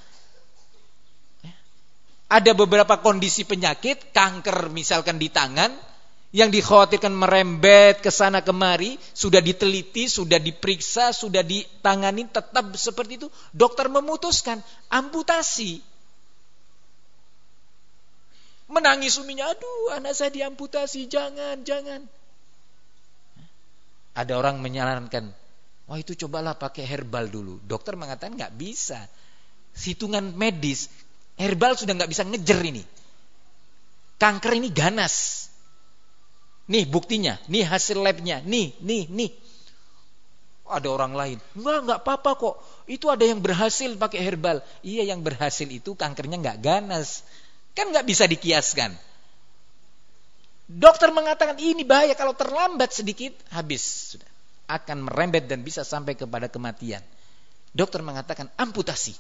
Ada beberapa kondisi penyakit, kanker misalkan di tangan, yang dikhawatirkan merembet ke sana kemari, sudah diteliti, sudah diperiksa, sudah ditangani, tetap seperti itu. Dokter memutuskan amputasi. Menangis suaminya, aduh anak saya diamputasi, jangan, jangan. Ada orang menyarankan, wah itu cobalah pakai herbal dulu. Dokter mengatakan nggak bisa. Hitungan medis, herbal sudah nggak bisa ngejer ini. Kanker ini ganas. Nih buktinya, nih hasil labnya, nih, nih, nih. Ada orang lain, enggak, enggak apa-apa kok. Itu ada yang berhasil pakai herbal. Iya, yang berhasil itu kankernya nggak ganas. Kan nggak bisa dikiaskan. Dokter mengatakan ini bahaya, kalau terlambat sedikit habis sudah, akan merembet dan bisa sampai kepada kematian. Dokter mengatakan amputasi.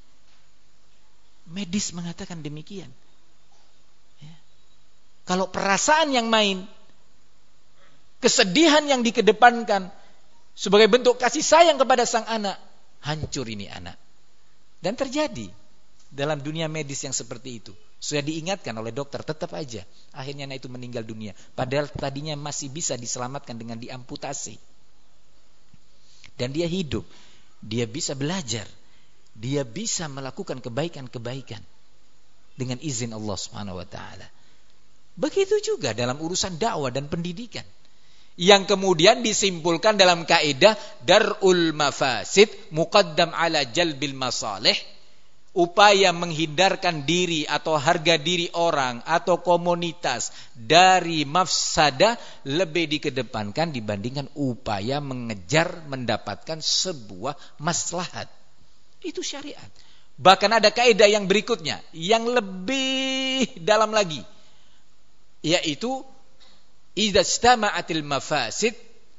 Medis mengatakan demikian. Ya. Kalau perasaan yang main, kesedihan yang dikedepankan sebagai bentuk kasih sayang kepada sang anak, hancur ini anak. Dan terjadi dalam dunia medis yang seperti itu. Sudah diingatkan oleh dokter, tetap aja akhirnya anak itu meninggal dunia. Padahal tadinya masih bisa diselamatkan dengan diamputasi. Dan dia hidup, dia bisa belajar, dia bisa melakukan kebaikan-kebaikan dengan izin Allah Subhanahu wa taala. Begitu juga dalam urusan dakwah dan pendidikan, yang kemudian disimpulkan dalam kaidah darul mafasid muqaddam ala jalbil masalih. Upaya menghindarkan diri atau harga diri orang atau komunitas dari mafsadah lebih dikedepankan dibandingkan upaya mengejar mendapatkan sebuah maslahat. Itu syariat. Bahkan ada kaidah yang berikutnya yang lebih dalam lagi, yaitu idza istama'atil mafasid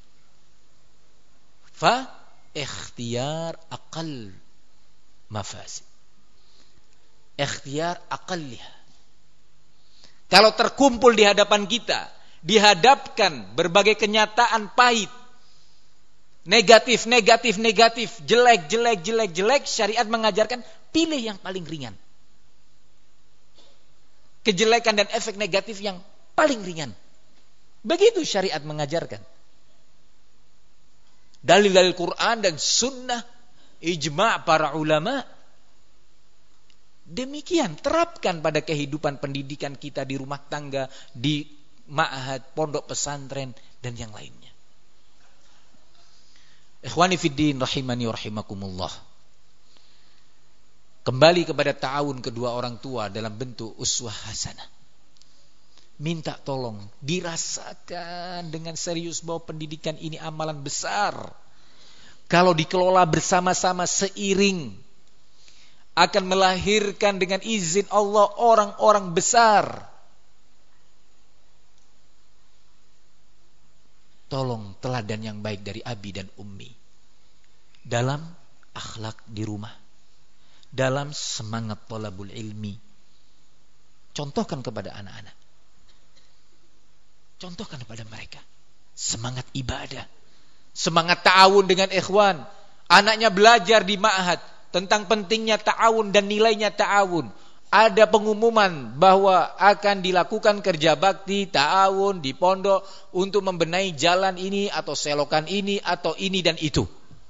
fa ikhtiyar aqall mafasid. Ikhtiar aqalliha. Kalau terkumpul di hadapan kita, dihadapkan berbagai kenyataan pahit, negatif, negatif, negatif, jelek, jelek, jelek, jelek, syariat mengajarkan pilih yang paling ringan. Kejelekan dan efek negatif yang paling ringan. Begitu syariat mengajarkan. Dalil-dalil Quran dan sunnah, ijma' para ulama. Demikian terapkan pada kehidupan pendidikan kita di rumah tangga, di ma'had, pondok pesantren dan yang lainnya. Ikhwani fiddin rahimani wa rahimakumullah. Kembali kepada ta'awun kedua orang tua dalam bentuk uswah hasanah. Minta tolong dirasakan dengan serius bahwa pendidikan ini amalan besar. Kalau dikelola bersama-sama seiring, akan melahirkan dengan izin Allah orang-orang besar. Tolong teladan yang baik dari abi dan ummi dalam akhlak di rumah, dalam semangat thalabul ilmi. Contohkan kepada anak-anak, contohkan kepada mereka semangat ibadah, semangat ta'awun dengan ikhwan. Anaknya belajar di ma'had tentang pentingnya ta'awun dan nilainya ta'awun. ada pengumuman bahwa akan dilakukan kerja bakti, ta'awun di pondok untuk membenahi jalan ini atau selokan ini atau ini dan itu.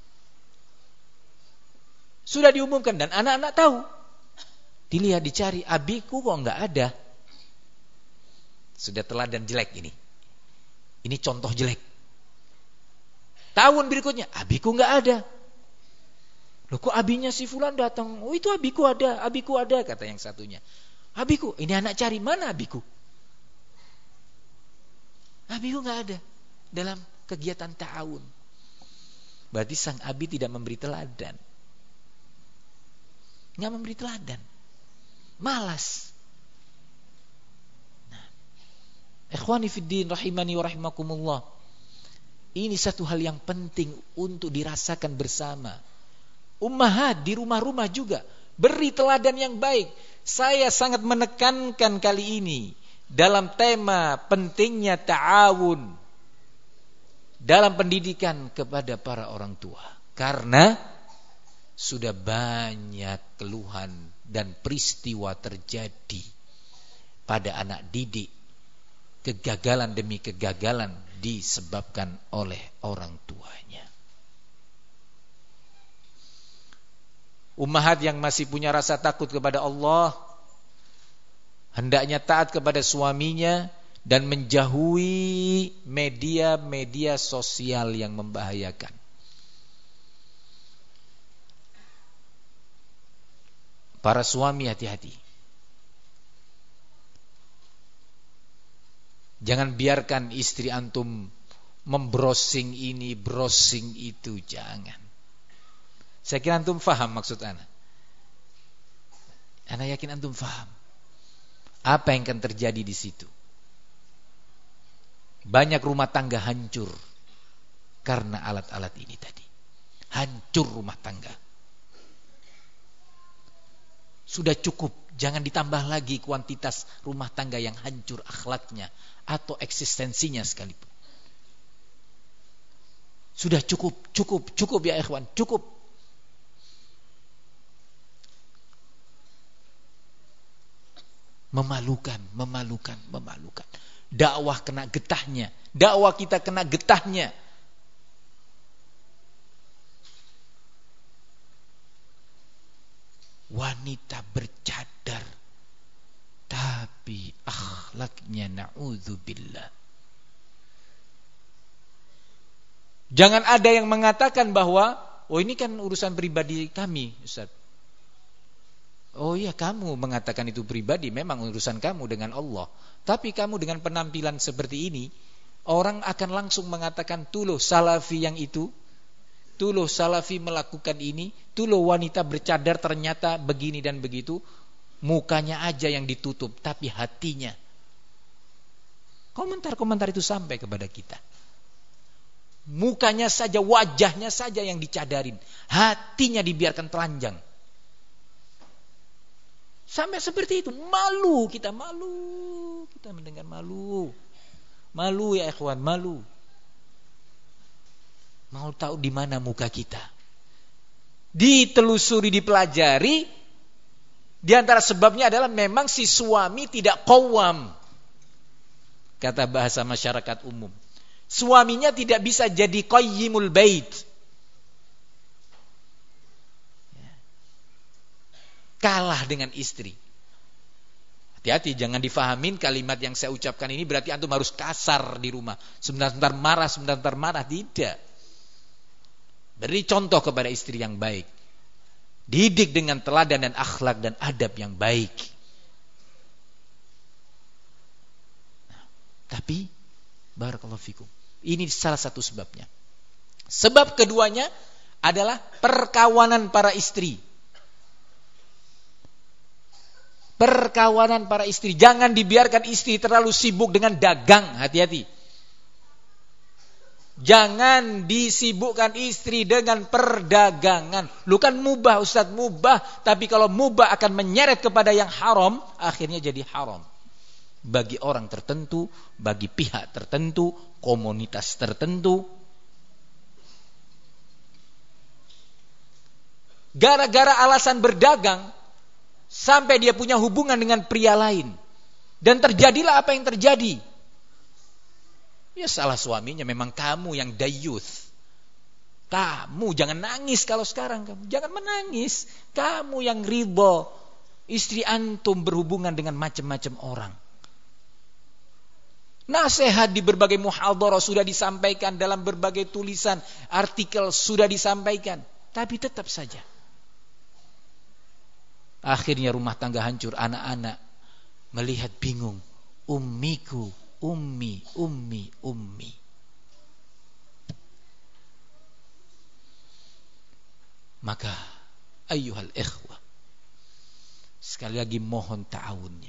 Sudah diumumkan dan anak-anak tahu. Dilihat, dicari, abiku kok enggak ada. Sudah teladan jelek ini. Ini contoh jelek. Tahun berikutnya, abiku enggak ada. Loh kok abinya si fulan datang? Oh itu abiku ada, abiku ada, kata yang satunya. Abiku, ini anak cari, mana abiku? Abiku enggak ada dalam kegiatan ta'awun. Berarti sang abi tidak memberi teladan. Enggak memberi teladan. Malas. Nah, ikhwani fiddin rahimani wa rahimakumullah. Ini satu hal yang penting untuk dirasakan bersama. Ummahat di rumah-rumah juga beri teladan yang baik. Saya sangat menekankan kali ini dalam tema pentingnya ta'awun dalam pendidikan kepada para orang tua. Karena sudah banyak keluhan dan peristiwa terjadi pada anak didik. Kegagalan demi kegagalan disebabkan oleh orang tuanya. Ummahat yang masih punya rasa takut kepada Allah hendaknya taat kepada suaminya dan menjauhi media-media sosial yang membahayakan. Para suami hati-hati. Jangan biarkan istri antum membrowsing ini, browsing itu, jangan. Saya kira antum faham maksud ana. Ana yakin antum faham apa yang akan terjadi di situ. Banyak rumah tangga hancur karena alat-alat ini tadi. Hancur rumah tangga. Sudah cukup, jangan ditambah lagi kuantitas rumah tangga yang hancur akhlaknya atau eksistensinya sekalipun. Sudah cukup, cukup, cukup ya ikhwan, cukup. Memalukan, memalukan, memalukan. Dakwah kena getahnya, dakwah kita kena getahnya. Wanita bercadar tapi akhlaknya na'udzubillah. Jangan ada yang mengatakan bahwa oh ini kan urusan pribadi kami, Ustaz. Oh iya, kamu mengatakan itu pribadi, memang urusan kamu dengan Allah. Tapi kamu dengan penampilan seperti ini, orang akan langsung mengatakan tuh salafi yang itu, tuh salafi melakukan ini, tuh wanita bercadar ternyata begini dan begitu. Mukanya aja yang ditutup, tapi hatinya. Komentar-komentar itu sampai kepada kita. Mukanya saja, wajahnya saja yang dicadarin, hatinya dibiarkan telanjang. Sampai seperti itu, malu kita, malu kita mendengar, malu, malu ya ikhwan, malu. Mau tahu di mana muka kita? Ditelusuri, dipelajari. Di antara sebabnya adalah memang si suami tidak qawwam, kata bahasa masyarakat umum. Suaminya tidak bisa jadi qayyimul bait. Kalah dengan istri. Hati-hati, jangan difahamin kalimat yang saya ucapkan ini berarti antum harus kasar di rumah. Sebentar-sebentar marah, sebentar-sebentar marah. Tidak. Beri contoh kepada istri yang baik. Didik dengan teladan dan akhlak dan adab yang baik. Nah, tapi barakallahu fikum, ini salah satu sebabnya. Sebab keduanya adalah perkawanan para istri. Perkawanan para istri. Jangan dibiarkan istri terlalu sibuk dengan dagang. Hati-hati. Jangan disibukkan istri dengan perdagangan. Lu kan mubah Ustaz, mubah. Tapi kalau mubah akan menyeret kepada yang haram, akhirnya jadi haram. Bagi orang tertentu, bagi pihak tertentu, komunitas tertentu. Gara-gara alasan berdagang, sampai dia punya hubungan dengan pria lain. Dan terjadilah apa yang terjadi. Ya salah suaminya, memang kamu yang dayuth. Kamu jangan nangis kalau sekarang kamu. Jangan menangis. Kamu yang ridho. Istri antum berhubungan dengan macam-macam orang. Nasihat di berbagai muhadharah sudah disampaikan, dalam berbagai tulisan, artikel sudah disampaikan, tapi tetap saja akhirnya rumah tangga hancur. Anak-anak melihat bingung, ummiku, ummi, ummi, ummi. Maka ayyuhal ikhwah, sekali lagi mohon ta'awunnya.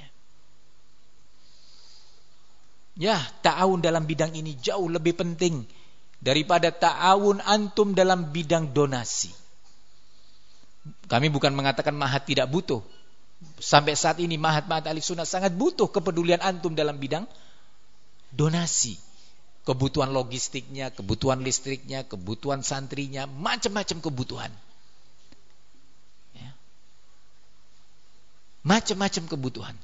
Ya, ta'awun dalam bidang ini jauh lebih penting daripada ta'awun antum dalam bidang donasi. Kami bukan mengatakan Ma'had tidak butuh. Sampai saat ini Ma'had-Ma'had Ahli Sunnah sangat butuh kepedulian antum dalam bidang donasi. Kebutuhan logistiknya, kebutuhan listriknya, kebutuhan santrinya, macam-macam kebutuhan. Ya. Macam-macam kebutuhan.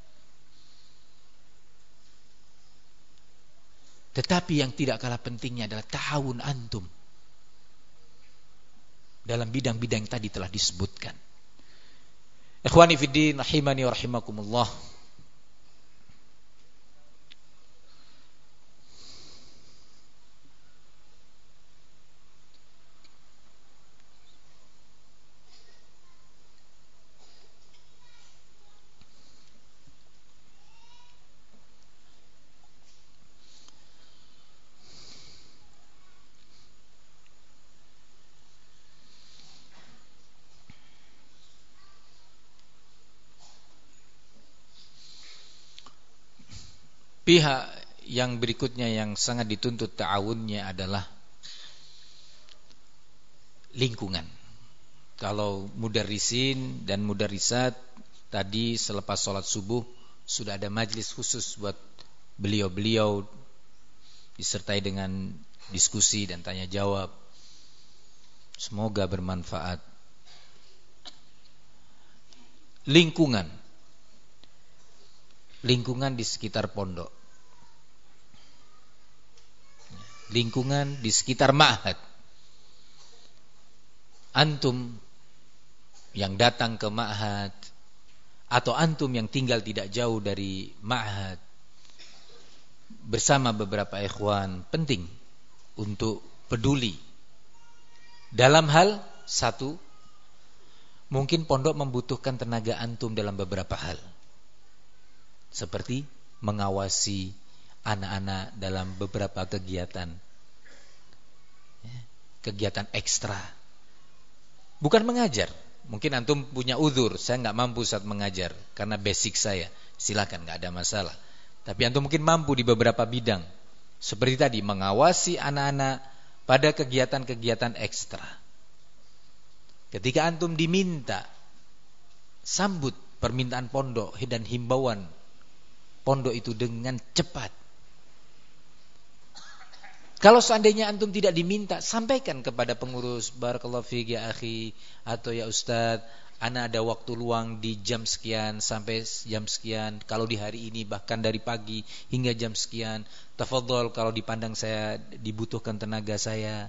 Tetapi yang tidak kalah pentingnya adalah ta'awun antum dalam bidang-bidang yang tadi telah disebutkan. Ikhwani fiddin, rahimani wa rahimakumullah. Pihak yang berikutnya yang sangat dituntut ta'awunnya adalah lingkungan. Kalau mudarrisin dan mudarrisat tadi selepas sholat subuh sudah ada majlis khusus buat beliau-beliau, disertai dengan diskusi dan tanya jawab. Semoga bermanfaat. Lingkungan. Lingkungan di sekitar pondok. Lingkungan di sekitar ma'had. Antum yang datang ke ma'had atau antum yang tinggal tidak jauh dari ma'had bersama beberapa ikhwan, penting untuk peduli dalam hal satu, mungkin pondok membutuhkan tenaga antum dalam beberapa hal, seperti mengawasi anak-anak dalam beberapa kegiatan, kegiatan ekstra. Bukan mengajar. Mungkin antum punya uzur, saya nggak mampu saat mengajar karena basic saya. Silakan, nggak ada masalah. Tapi antum mungkin mampu di beberapa bidang, seperti tadi mengawasi anak-anak pada kegiatan-kegiatan ekstra. Ketika antum diminta, sambut permintaan pondok dan himbauan pondok itu dengan cepat. Kalau seandainya antum tidak diminta, sampaikan kepada pengurus, barakallahu fiik ya akhi, atau ya ustaz, ana ada waktu luang di jam sekian sampai jam sekian, kalau di hari ini bahkan dari pagi hingga jam sekian, tafadhol kalau dipandang saya dibutuhkan tenaga saya.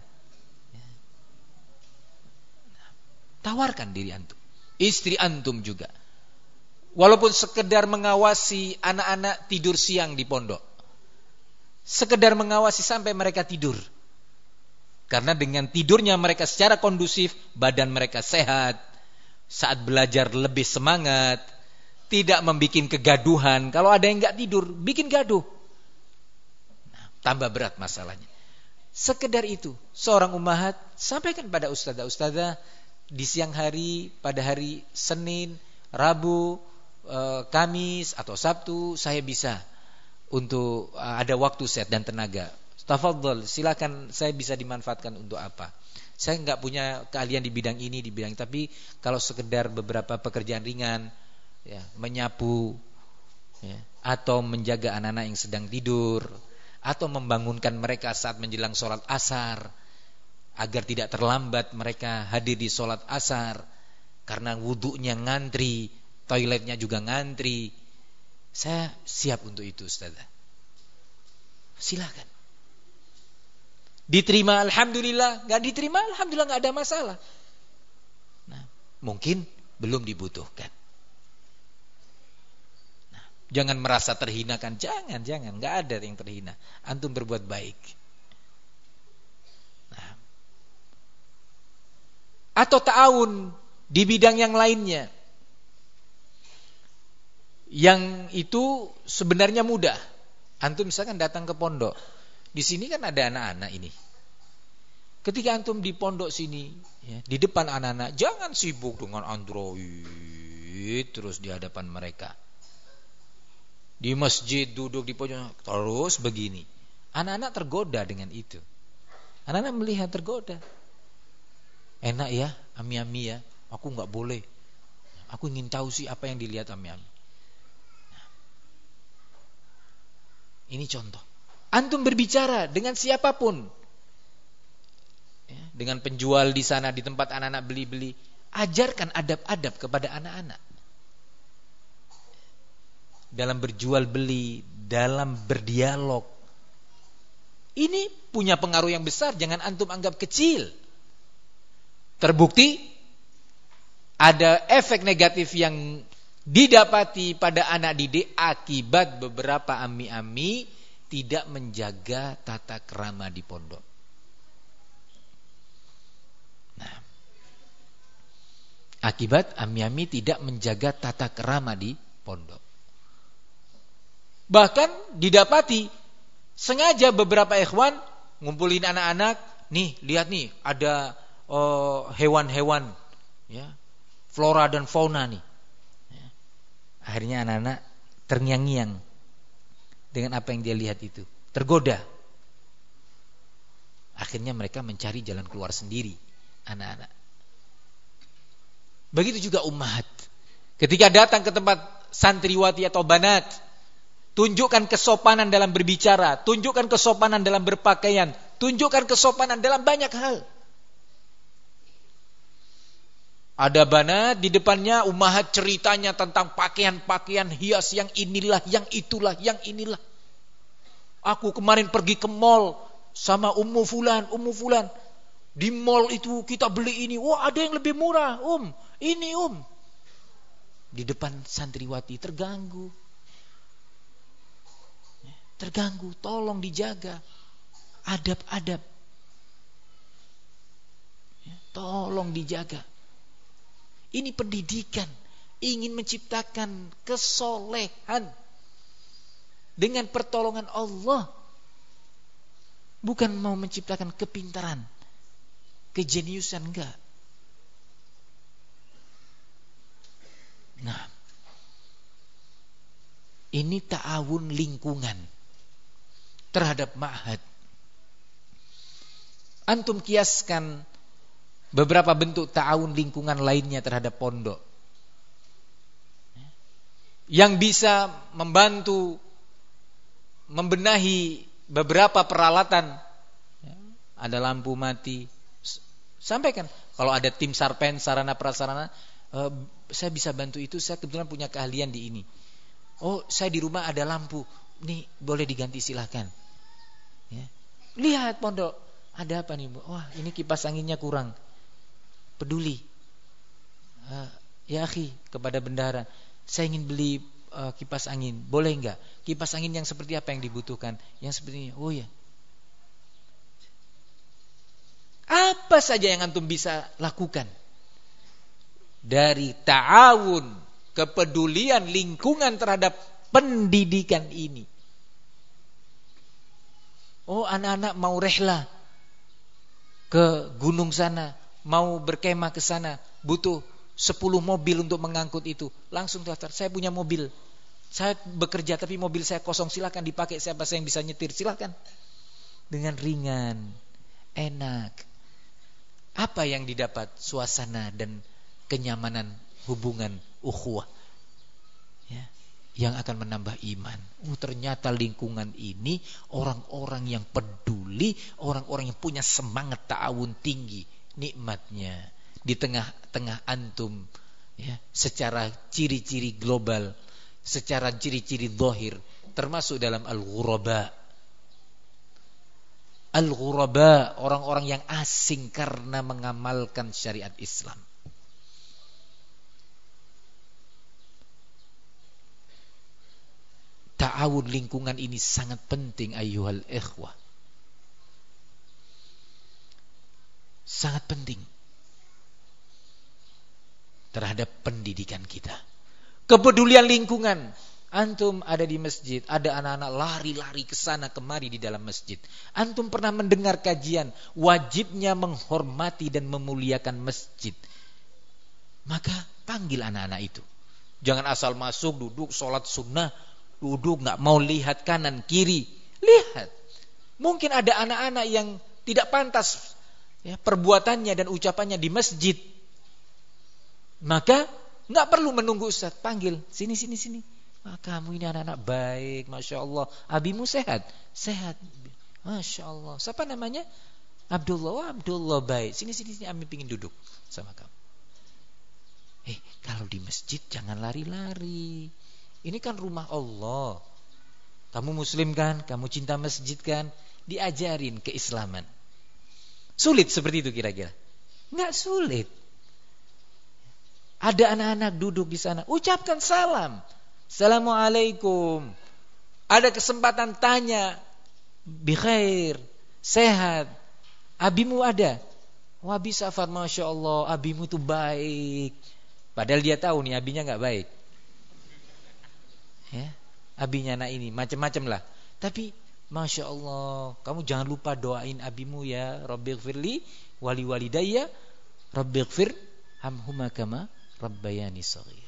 Tawarkan diri antum, istri antum juga. Walaupun sekedar mengawasi anak-anak tidur siang di pondok, sekedar mengawasi sampai mereka tidur. Karena dengan tidurnya mereka secara kondusif, badan mereka sehat, saat belajar lebih semangat, tidak membuat kegaduhan. Kalau ada yang enggak tidur, bikin gaduh, nah, tambah berat masalahnya. Sekedar itu, seorang ummahat sampaikan pada ustadzah-ustadzah di siang hari, pada hari Senin, Rabu, eh, Kamis atau Sabtu saya bisa untuk uh, ada waktu set dan tenaga. Tafadhol, silakan, saya bisa dimanfaatkan untuk apa? Saya enggak punya keahlian di bidang ini, di bidang, tapi kalau sekedar beberapa pekerjaan ringan, ya, menyapu, ya, atau menjaga anak-anak yang sedang tidur, atau membangunkan mereka saat menjelang sholat asar, agar tidak terlambat mereka hadir di sholat asar, karena wudunya ngantri, toiletnya juga ngantri. Saya siap untuk itu, Ustazah. Silakan. Diterima alhamdulillah, enggak diterima alhamdulillah, enggak ada masalah. Nah, mungkin belum dibutuhkan. Nah, jangan merasa terhina kan, jangan, jangan, enggak ada yang terhina. Antum berbuat baik. Nah, atau ta'awun di bidang yang lainnya. Yang itu sebenarnya mudah. Antum misalkan datang ke pondok. Di sini kan ada anak-anak ini. Ketika antum di pondok sini, ya, di depan anak-anak, jangan sibuk dengan Android terus di hadapan mereka. Di masjid duduk di pojok terus begini. Anak-anak tergoda dengan itu. Anak-anak melihat tergoda. Enak ya, ami-ami ya. Aku nggak boleh. Aku ingin tahu sih apa yang dilihat ami-ami. Nah, ini contoh. Antum berbicara dengan siapapun, ya, dengan penjual di sana di tempat anak-anak beli-beli, ajarkan adab-adab kepada anak-anak. Dalam berjual beli, dalam berdialog. Ini punya pengaruh yang besar, jangan antum anggap kecil. Terbukti ada efek negatif yang didapati pada anak didik akibat beberapa ami-ami tidak menjaga tata krama di pondok. Nah, akibat ami-ami tidak menjaga tata krama di pondok. Bahkan didapati sengaja beberapa ikhwan ngumpulin anak-anak, nih lihat nih ada uh, hewan-hewan, ya, flora dan fauna nih. Ya. Akhirnya anak-anak terngiang-ngiang dengan apa yang dia lihat itu, tergoda. Akhirnya mereka mencari jalan keluar sendiri, anak-anak. Begitu juga ummahat. Ketika datang ke tempat santriwati atau banat, tunjukkan kesopanan dalam berbicara, tunjukkan kesopanan dalam berpakaian, tunjukkan kesopanan dalam banyak hal. Ada banat di depannya, ummahat ceritanya tentang pakaian-pakaian hias yang inilah, yang itulah, yang inilah. Aku kemarin pergi ke mall sama Ummu Fulan, Ummu Fulan. Di mall itu kita beli ini. Wah, ada yang lebih murah, Um. Ini, Um. Di depan santriwati terganggu. Terganggu, tolong dijaga adab-adab. Tolong dijaga. Ini pendidikan, ingin menciptakan kesolehan dengan pertolongan Allah. Bukan mau menciptakan kepintaran, kejeniusan, enggak. Nah, ini ta'awun lingkungan terhadap ma'had. Antum kiaskan beberapa bentuk ta'awun lingkungan lainnya terhadap pondok yang bisa membantu membenahi beberapa peralatan. Ada lampu mati, sampaikan. Kalau ada tim sarpen, sarana prasarana, eh, saya bisa bantu itu. Saya kebetulan punya keahlian di ini. Oh, saya di rumah ada lampu, nih boleh diganti silahkan. Ya. Lihat pondok, ada apa nih? Wah, ini kipas anginnya kurang. Peduli, uh, ya akhi, kepada bendahara, saya ingin beli uh, kipas angin, boleh enggak? Kipas angin yang seperti apa yang dibutuhkan? Yang seperti ini. Oh ya. Apa saja yang antum bisa lakukan dari ta'awun, kepedulian lingkungan terhadap pendidikan ini. Oh, anak-anak mau rehlah ke gunung sana, mau berkemah ke sana, butuh sepuluh mobil untuk mengangkut itu. Langsung daftar, saya punya mobil. Saya bekerja tapi mobil saya kosong, silakan dipakai, siapa saya yang bisa nyetir, silakan. Dengan ringan, enak. Apa yang didapat? Suasana dan kenyamanan hubungan ukhuwah. Ya, yang akan menambah iman. Oh, ternyata lingkungan ini orang-orang yang peduli, orang-orang yang punya semangat ta'awun tinggi. Nikmatnya di tengah-tengah antum ya, secara ciri-ciri global, secara ciri-ciri zahir, termasuk dalam al-ghuraba. Al-ghuraba, orang-orang yang asing karena mengamalkan syariat Islam. Ta'awun lingkungan ini sangat penting ayyuhal ikhwah. Sangat penting terhadap pendidikan kita. Kepedulian lingkungan. Antum ada di masjid, ada anak-anak lari-lari ke sana kemari di dalam masjid. Antum pernah mendengar kajian wajibnya menghormati dan memuliakan masjid. Maka panggil anak-anak itu. Jangan asal masuk, duduk, sholat sunnah, duduk gak mau lihat kanan kiri. Lihat. Mungkin ada anak-anak yang tidak pantas ya, perbuatannya dan ucapannya di masjid. Maka gak perlu menunggu ustaz, panggil, sini sini sini. Ah, kamu ini anak-anak baik, masya Allah. Abimu sehat, sehat, masya Allah. Siapa namanya? Abdullah. Oh, Abdullah baik. Sini sini sini, Ami pingin duduk sama kamu. Eh, kalau di masjid jangan lari-lari. Ini kan rumah Allah. Kamu muslim kan? Kamu cinta masjid kan? Diajarin keislaman. Sulit seperti itu kira-kira? Enggak sulit. Ada anak-anak duduk di sana, ucapkan salam. Assalamualaikum. Ada kesempatan tanya, bikhair, sehat. Abimu ada? Wah bisa Far, masya Allah, abimu itu baik. Padahal dia tahu nih abinya nggak baik. Ya, abinya anak ini macam-macam lah. Tapi masya Allah, kamu jangan lupa doain abimu ya. Rabbighfirli wali walidayya, Rabbighfir hamhuma kama rabbayani shaghir.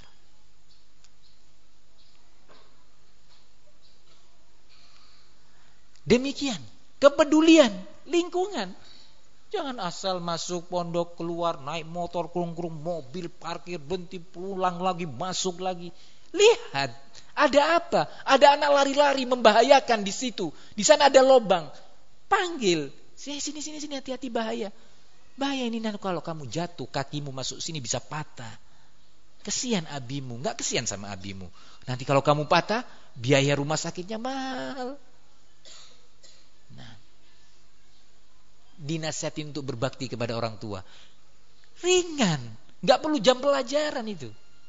Demikian kepedulian lingkungan. Jangan asal masuk pondok, keluar naik motor, kurung-kurung mobil, parkir, berhenti, pulang lagi, masuk lagi. Lihat, ada apa? Ada anak lari-lari membahayakan di situ. Di sana ada lobang. Panggil, sini sini sini sini, hati-hati bahaya. Bahaya ini nanti kalau kamu jatuh, kakimu masuk sini bisa patah. Kesian abimu, enggak kesian sama abimu. Nanti kalau kamu patah, biaya rumah sakitnya mahal. Nah, dinasihatin untuk berbakti kepada orang tua. Ringan, enggak perlu jam pelajaran itu.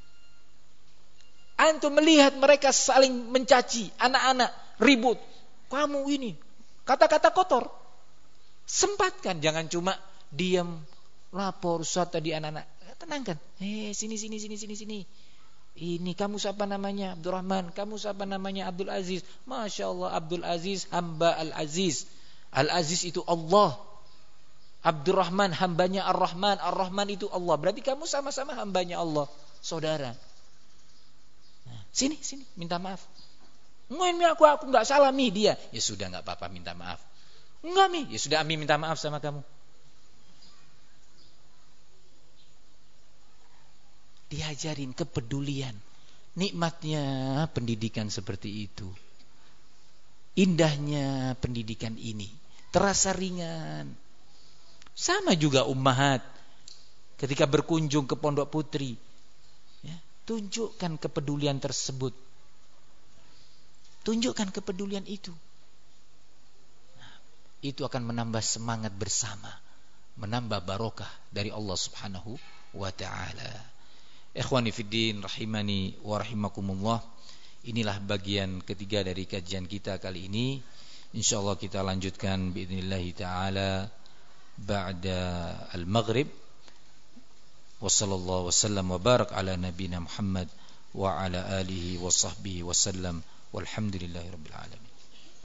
Antum melihat mereka saling mencaci, anak-anak ribut. Kamu ini, kata-kata kotor. Sempatkan, jangan cuma diam, lapor Ustaz tadi anak-anak. Tenangkan. Eh, sini sini sini sini sini. Ini kamu siapa namanya? Abdurrahman. Kamu siapa namanya? Abdul Aziz. Masya Allah, Abdul Aziz hamba Al-Aziz. Al-Aziz itu Allah. Abdurrahman hambanya Ar-Rahman. Ar-Rahman itu Allah. Berarti kamu sama-sama hambanya Allah, saudara. Nah, sini sini, minta maaf. Enggak, aku aku enggak salah mi dia. Ya sudah, enggak apa-apa, minta maaf. Enggak mi, ya sudah, Ami minta maaf sama kamu. Diajarin kepedulian. Nikmatnya pendidikan seperti itu. Indahnya pendidikan ini. Terasa ringan. Sama juga ummahat. Ketika berkunjung ke pondok putri. Ya, tunjukkan kepedulian tersebut. Tunjukkan kepedulian itu. Nah, itu akan menambah semangat bersama. Menambah barokah dari Allah subhanahu wa ta'ala. Ikhwani fiddin rahimani wa rahimakumullah. Inilah bagian ketiga dari kajian kita kali ini. Insyaallah kita lanjutkan biidznillah taala ba'da al-maghrib. Wa sallallahu wasallam wa barak ala nabiyina Muhammad wa ala alihi wa sahbihi wasallam. Walhamdulillahirabbil alamin.